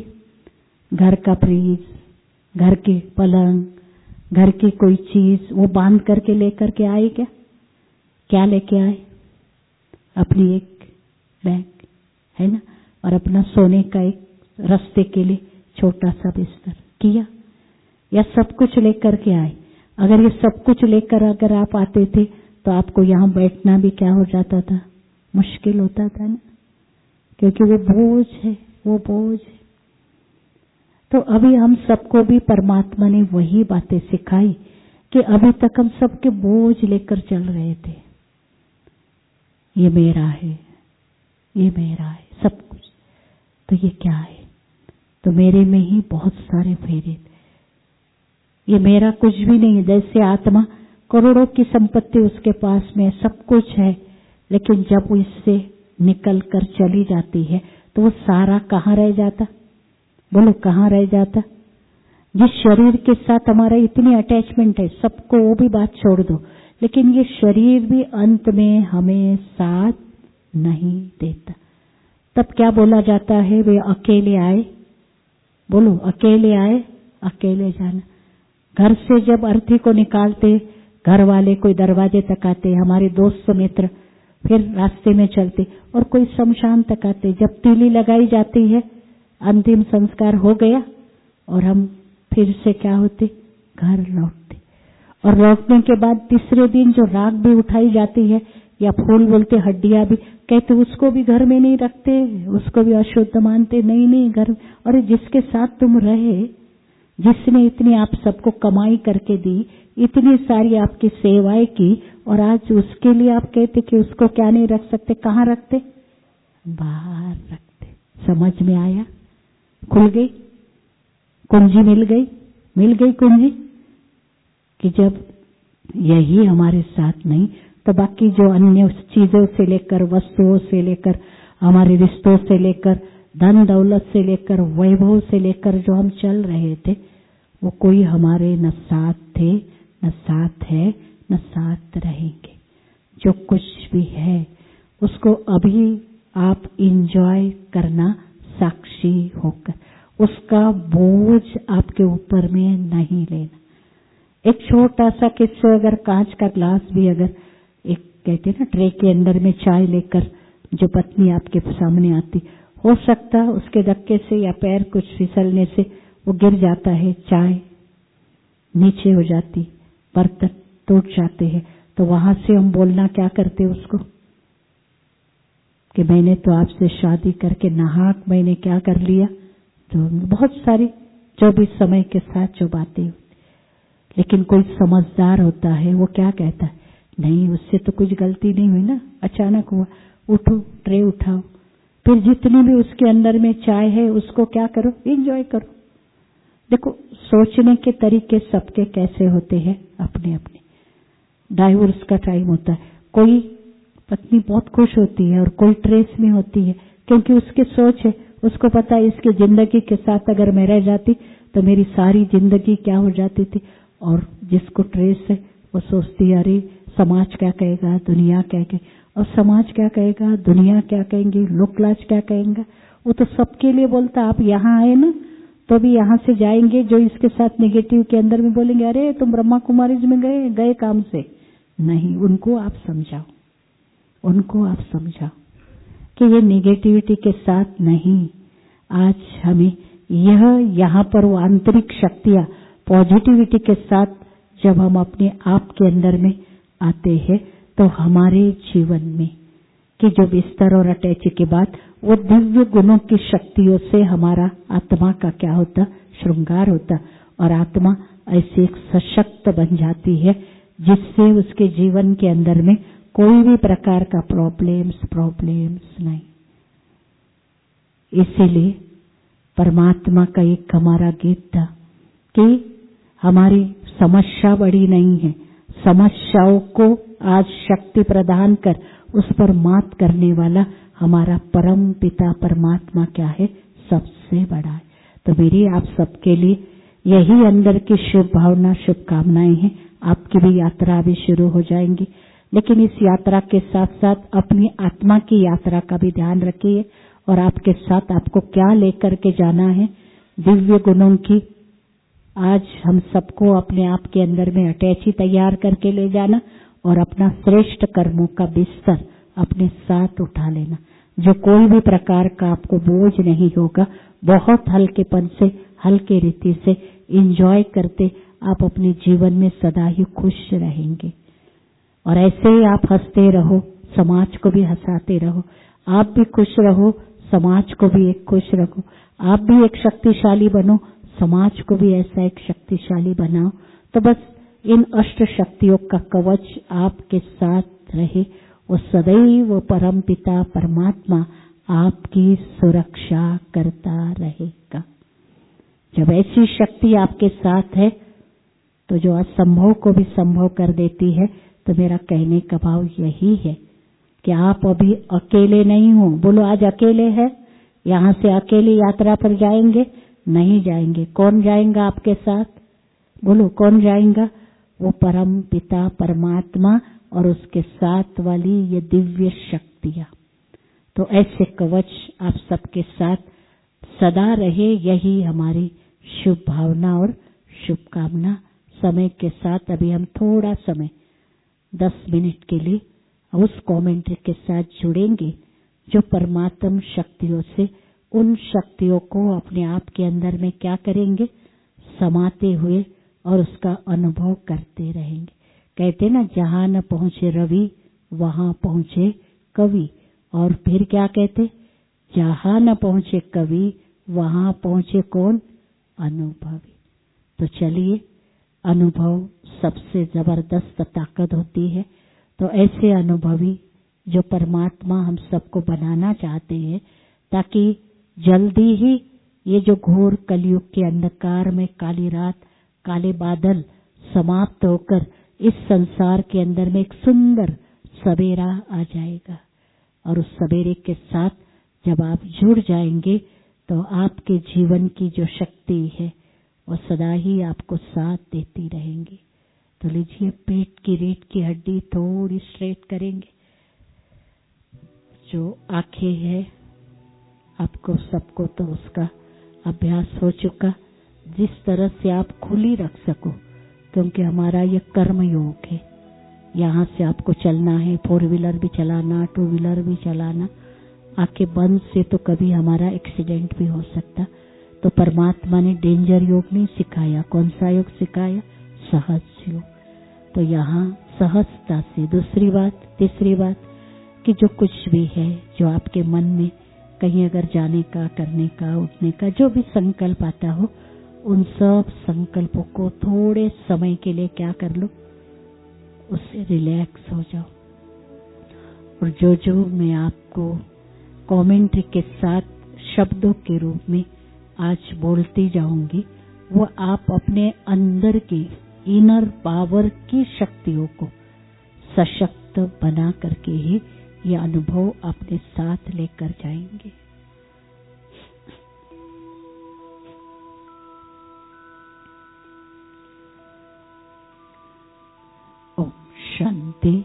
घर का फ्रीज, घर की पलंग, घर की कोई चीज वो बांध करके लेकर के आए क्या? क्या लेके आए? अपनी एक बैग है ना, और अपना सोने का एक रास्ते के लिए छोटा सा बिस्तर किया, या सब कुछ लेकर के आए? अगर ये सब कुछ लेकर अगर आप आते थे तो आपको यहाँ बैठना भी क्या हो जाता था, मुश्किल होता था ना, क्योंकि वो बोझ है, वो बोझ है। तो अभी हम सबको भी परमात्मा ने वही बातें सिखाई कि अभी तक हम सबके बोझ लेकर चल रहे थे। ये मेरा है, ये मेरा है सब कुछ, तो ये क्या है? तो मेरे में ही बहुत सारे फेरे, ये मेरा कुछ भी नहीं। जैसे आत्मा करोड़ों की संपत्ति उसके पास में सब कुछ है, लेकिन जब वो इससे निकल कर चली जाती है तो वो सारा कहाँ रह जाता? बोलो कहाँ रह जाता? जिस शरीर के साथ हमारा इतनी अटैचमेंट है, सबको वो भी बात छोड़ दो, लेकिन ये शरीर भी अंत में हमें साथ नहीं देता। तब क्या बोला जाता है? वे अकेले आए, बोलो अकेले आए, अकेले जाना। घर से जब अर्थी को निकालते, घर वाले कोई दरवाजे तक आते, हमारे दोस्त मित्र, फिर रास्ते में चलते, और कोई शमशान तक आते। जब तीली लगाई जाती है, अंतिम संस्कार हो गया, और हम फिर से क्या होते? घर लौटते। और लौटने के बाद तीसरे दिन जो राख भी उठाई जाती है, या फूल बोलते, हड्डियां भी कहते, उसको भी घर में नहीं रखते, उसको भी अशुद्ध मानते। नहीं नहीं, घर, और जिसके साथ तुम रहे, जिसने इतनी आप सबको कमाई करके दी, इतनी सारी आपकी सेवाएं की, और आज उसके लिए आप कहते कि उसको क्या नहीं रख सकते? कहाँ रखते? बाहर रखते। समझ में आया? खुल गई कुंजी, मिल गई कुंजी, कि जब यही हमारे साथ नहीं तो बाकी जो अन्य चीजों से लेकर, वस्तुओं से लेकर, हमारे रिश्तों से लेकर, धन दौलत से लेकर, वैभव से लेकर जो हम चल रहे थे, वो कोई हमारे न साथ थे, न साथ है, न साथ रहेंगे। जो कुछ भी है उसको अभी आप एंजॉय करना, साक्षी होकर, उसका बोझ आपके ऊपर में नहीं लेना। एक छोटा सा किस्सा, अगर कांच का ग्लास भी, अगर एक कहते ना ट्रे के अंदर में चाय लेकर जो पत्नी आपके सामने आती, हो सकता उसके धक्के से या पैर कुछ फिसलने से वो गिर जाता है, चाय नीचे हो जाती, बर्तन टूट जाते हैं, तो वहां से हम बोलना क्या करते उसको, कि मैंने तो आपसे शादी करके नाहक मैंने क्या कर लिया। तो बहुत सारी जो भी समय के साथ जो बातें होती, लेकिन कोई समझदार होता है, वो क्या कहता है? नहीं, उससे तो कुछ गलती नहीं हुई ना, अचानक हुआ, उठो, ट्रे उठाओ, फिर जितनी भी उसके अंदर में चाय है उसको क्या करो? एंजॉय करो। देखो, सोचने के तरीके सबके कैसे होते हैं, अपने अपने। डाइवोर्स का टाइम होता है, कोई पत्नी बहुत खुश होती है और कोई ट्रेस में होती है, क्योंकि उसकी सोच है, उसको पता है इसकी जिंदगी के साथ अगर मैं रह जाती तो मेरी सारी जिंदगी क्या हो जाती थी। और जिसको ट्रेस है वो सोचती है, अरे समाज क्या कहेगा, दुनिया क्या कहेगी, और समाज क्या कहेगा, दुनिया क्या कहेंगे, लोक लाज क्या कहेंगे, वो तो सबके लिए बोलता। आप यहाँ आए ना, तो भी यहाँ से जाएंगे जो इसके साथ नेगेटिव के अंदर में बोलेंगे, अरे तुम ब्रह्मा कुमारीज में गए काम से। नहीं, उनको आप समझाओ, उनको आप समझाओ कि ये नेगेटिविटी के साथ नहीं। आज हमें यहाँ पर वो आंतरिक शक्तियां पॉजिटिविटी के साथ जब हम अपने आप के अंदर में आते हैं, तो हमारे जीवन में कि जो बिस्तर और अटैची के बाद वो दिव्य गुणों की शक्तियों से हमारा आत्मा का क्या होता? श्रृंगार होता, और आत्मा ऐसे एक सशक्त बन जाती है जिससे उसके जीवन के अंदर में कोई भी प्रकार का प्रॉब्लम्स नहीं। इसीलिए परमात्मा का एक हमारा गीत था कि हमारी समस्या बड़ी नहीं है, समस्याओं को आज शक्ति प्रदान कर उस पर मात करने वाला हमारा परम पिता परमात्मा क्या है? सबसे बड़ा है। तो मेरी आप सबके लिए यही अंदर की शुभ भावना, शुभकामनाएं हैं। आपकी भी यात्रा भी शुरू हो जाएंगी, लेकिन इस यात्रा के साथ साथ अपनी आत्मा की यात्रा का भी ध्यान रखिए, और आपके साथ आपको क्या लेकर के जाना है? दिव्य गुणों की आज हम सबको अपने आप के अंदर में अटैची तैयार करके ले जाना, और अपना श्रेष्ठ कर्मों का बिस्तर अपने साथ उठा लेना। जो कोई भी प्रकार का आपको बोझ नहीं होगा। बहुत हल्केपन से, हल्के रीति से एंजॉय करते आप अपने जीवन में सदा ही खुश रहेंगे। और ऐसे ही आप हंसते रहो, समाज को भी हंसाते रहो। आप भी खुश रहो, समाज को भी एक खुश रखो। आप भी एक शक्तिशाली बनो, समाज को भी ऐसा एक शक्तिशाली बनाओ। तो बस इन अष्ट शक्तियों का कवच आपके साथ रहे। वो सदैव परम पिता परमात्मा आपकी सुरक्षा करता रहेगा। जब ऐसी शक्ति आपके साथ है तो जो असंभव को भी संभव कर देती है। तो मेरा कहने का भाव यही है कि आप अभी अकेले नहीं हो। बोलो, आज अकेले है? यहाँ से अकेले यात्रा पर जाएंगे? नहीं जाएंगे। कौन जाएगा आपके साथ? बोलो, कौन जाएगा? वो परम पिता परमात्मा और उसके साथ वाली ये दिव्य शक्तियां। तो ऐसे कवच आप सबके साथ सदा रहे, यही हमारी शुभ भावना और शुभकामना। समय के साथ अभी हम थोड़ा समय 10 मिनट के लिए उस कमेंट्री के साथ जुड़ेंगे जो परमात्म शक्तियों से उन शक्तियों को अपने आप के अंदर में क्या करेंगे, समाते हुए और उसका अनुभव करते रहेंगे। कहते ना, जहां न पहुंचे रवि वहां पहुंचे कवि। और फिर क्या कहते, जहां न पहुंचे कवि वहां पहुंचे कौन, अनुभवी। तो चलिए, अनुभव सबसे जबरदस्त ताकत होती है। तो ऐसे अनुभवी जो परमात्मा हम सबको बनाना चाहते हैं, ताकि जल्दी ही ये जो घोर कलयुग के अंधकार में काली रात, काले बादल समाप्त होकर इस संसार के अंदर में एक सुंदर सवेरा आ जाएगा। और उस सवेरे के साथ जब आप जुड़ जाएंगे तो आपके जीवन की जो शक्ति है वो सदा ही आपको साथ देती रहेंगी। तो लीजिए, पेट की रीढ़ की हड्डी थोड़ी स्ट्रेट करेंगे। जो आंखें है आपको सबको तो उसका अभ्यास हो चुका, जिस तरह से आप खुली रख सको, क्योंकि हमारा ये कर्म योग है। यहाँ से आपको चलना है, 4 व्हीलर भी चलाना, 2 व्हीलर भी चलाना। आंखें बंद से तो कभी हमारा एक्सीडेंट भी हो सकता। तो परमात्मा ने डेंजर योग नहीं सिखाया। कौन सा योग सिखाया? सहज योग। तो यहाँ सहजता से, दूसरी बात, तीसरी बात कि जो कुछ भी है, जो आपके मन में कहीं अगर जाने का, करने का, उठने का जो भी संकल्प आता हो, उन सब संकल्पों को थोड़े समय के लिए क्या कर लो, उससे रिलैक्स हो जाओ। और जो जो मैं आपको कमेंट्री के साथ शब्दों के रूप में आज बोलती जाऊंगी, वो आप अपने अंदर की इनर पावर की शक्तियों को सशक्त बना करके ही ये अनुभव अपने साथ लेकर जाएंगे। ओम शांति।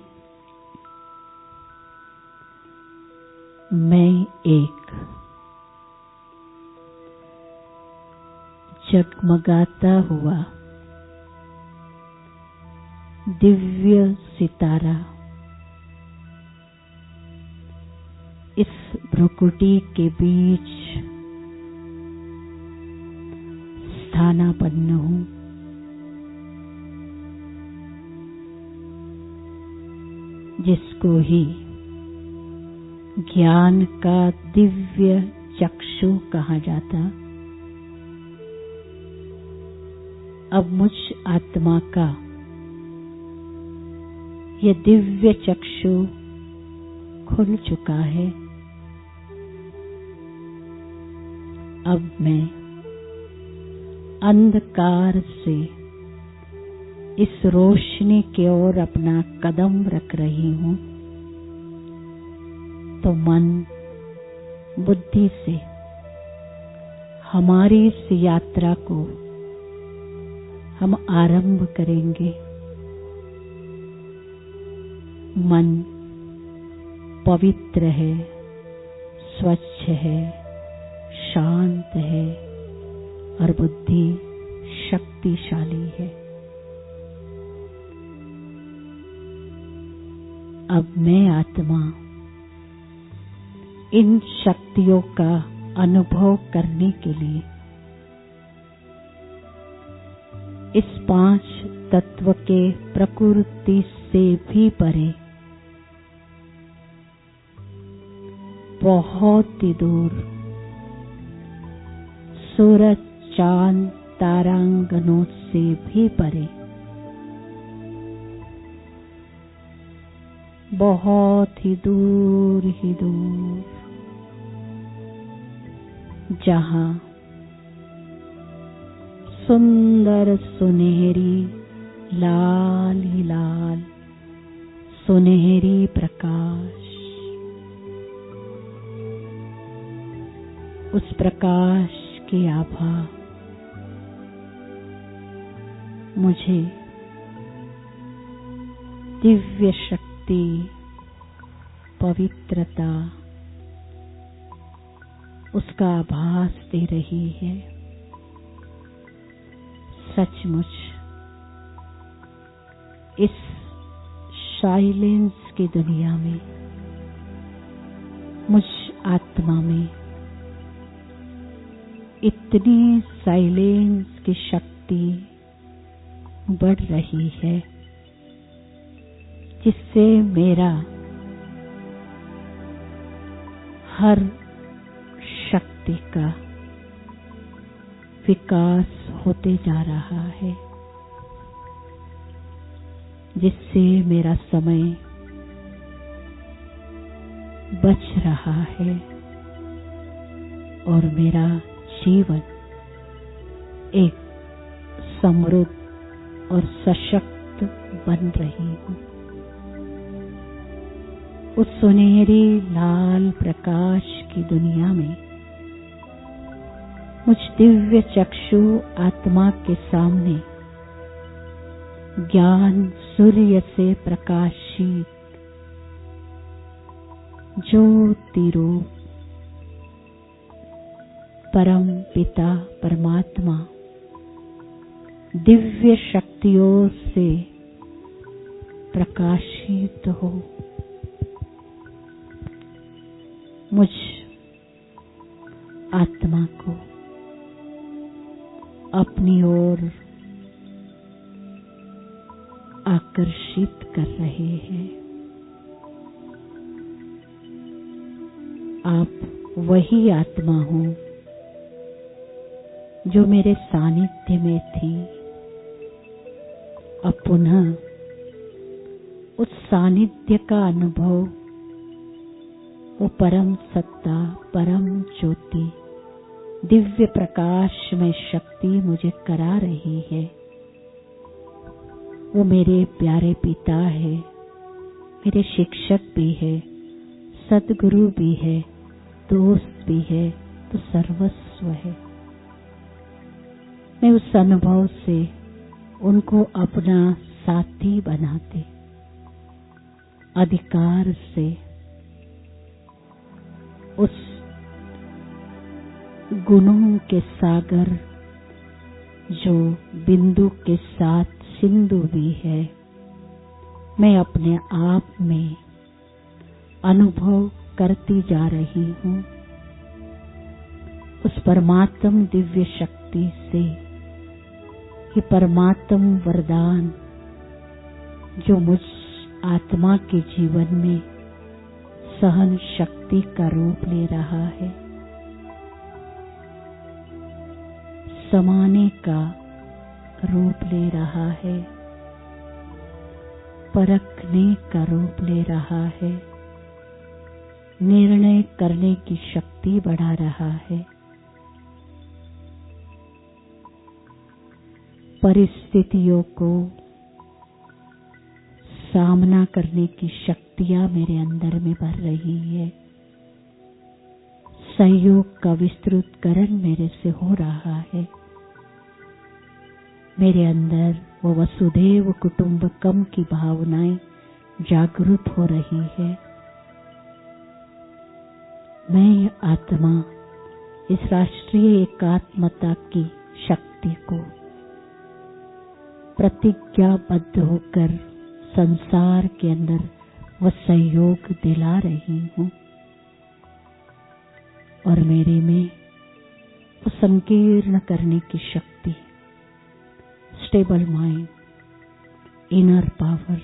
मैं एक जगमगाता हुआ दिव्य सितारा इस भ्रुकुटी के बीच स्थानापन्न हूँ। जिसको ही ज्ञान का दिव्य चक्षु कहा जाता। अब मुझ आत्मा का ये दिव्य चक्षु खुल चुका है। अब मैं अंधकार से इस रोशनी की ओर अपना कदम रख रही हूँ। तो मन बुद्धि से हमारी इस यात्रा को हम आरंभ करेंगे। मन पवित्र है, स्वच्छ है, शांत है और बुद्धि शक्तिशाली है। अब मैं आत्मा इन शक्तियों का अनुभव करने के लिए इस 5 तत्व के प्रकृति से भी परे बहुत ही दूर सूरज चांद तारांगनों से भी परे बहुत ही दूर जहां सुंदर सुनहरी लाल ही लाल सुनहरी प्रकाश, उस प्रकाश की आभा मुझे दिव्य शक्ति, पवित्रता उसका आभास दे रही है। सचमुच इस साइलेंस की दुनिया में मुझ आत्मा में इतनी साइलेंस की शक्ति बढ़ रही है जिससे मेरा हर शक्ति का विकास होते जा रहा है, जिससे मेरा समय बच रहा है और मेरा जीवन एक समृद्ध और सशक्त बन रही हूँ। उस सुनहरी लाल प्रकाश की दुनिया में मुझ दिव्य चक्षु आत्मा के सामने ज्ञान सूर्य से प्रकाशित ज्योति रूप परम पिता परमात्मा दिव्य शक्तियों से प्रकाशित हो मुझ आत्मा को अपनी ओर आकर्षित कर रहे हैं। आप वही आत्मा हो जो मेरे सानिध्य में थी। अब पुनः उस सानिध्य का अनुभव वो परम सत्ता, परम ज्योति, दिव्य प्रकाश में शक्ति मुझे करा रही है। वो मेरे प्यारे पिता है, मेरे शिक्षक भी है, सद्गुरु भी है, दोस्त भी है, तो सर्वस्व है। मैं उस अनुभव से उनको अपना साथी बनाते, अधिकार से उस गुणों के सागर जो बिंदु के साथ सिंधु भी है, मैं अपने आप में अनुभव करती जा रही हूँ। उस परमात्म दिव्य शक्ति से ये परमात्म वरदान जो मुझ आत्मा के जीवन में सहन शक्ति का रूप ले रहा है, समाने का रूप ले रहा है, परखने का रूप ले रहा है, निर्णय करने की शक्ति बढ़ा रहा है, परिस्थितियों को सामना करने की शक्तियां मेरे अंदर में भर रही है। सहयोग का विस्तृतकरण मेरे से हो रहा है। मेरे अंदर वो वसुधैव कुटुंबकम की भावनाएं जागृत हो रही है। मैं आत्मा इस राष्ट्रीय एकात्मता की शक्ति को प्रतिज्ञाबद्ध होकर संसार के अंदर वह सहयोग दिला रही हूँ। और मेरे में वो संकीर्ण करने की शक्ति, स्टेबल माइंड, इनर पावर,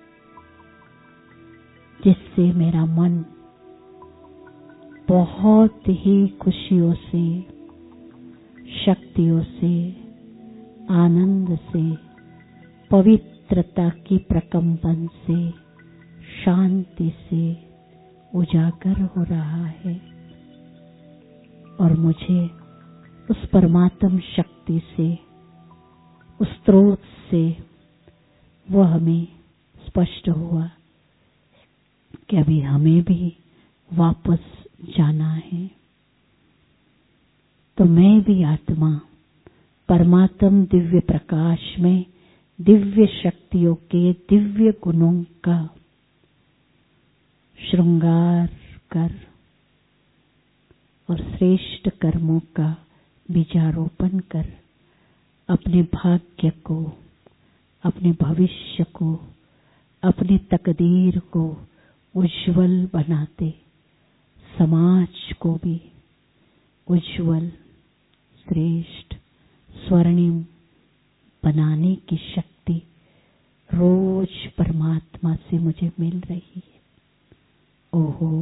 जिससे मेरा मन बहुत ही खुशियों से, शक्तियों से, आनंद से, पवित्रता की प्रकंपन से, शांति से उजागर हो रहा है। और मुझे उस परमात्म शक्ति से, उस स्रोत से वह हमें स्पष्ट हुआ कि अभी हमें भी वापस जाना है। तो मैं भी आत्मा परमात्म दिव्य प्रकाश में दिव्य शक्तियों के दिव्य गुणों का श्रृंगार कर और श्रेष्ठ कर्मों का बीजारोपण कर अपने भाग्य को, अपने भविष्य को, अपनी तकदीर को उज्जवल बनाते, समाज को भी उज्जवल, श्रेष्ठ, स्वर्णिम बनाने की शक्ति रोज परमात्मा से मुझे मिल रही है। ओहो,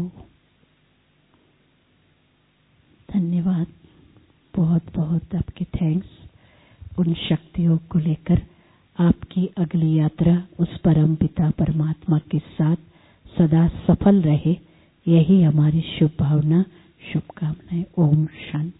धन्यवाद, बहुत बहुत आपके थैंक्स। उन शक्तियों को लेकर आपकी अगली यात्रा उस परम पिता परमात्मा के साथ सदा सफल रहे, यही हमारी शुभ भावना, शुभकामनाएं। ओम शांति।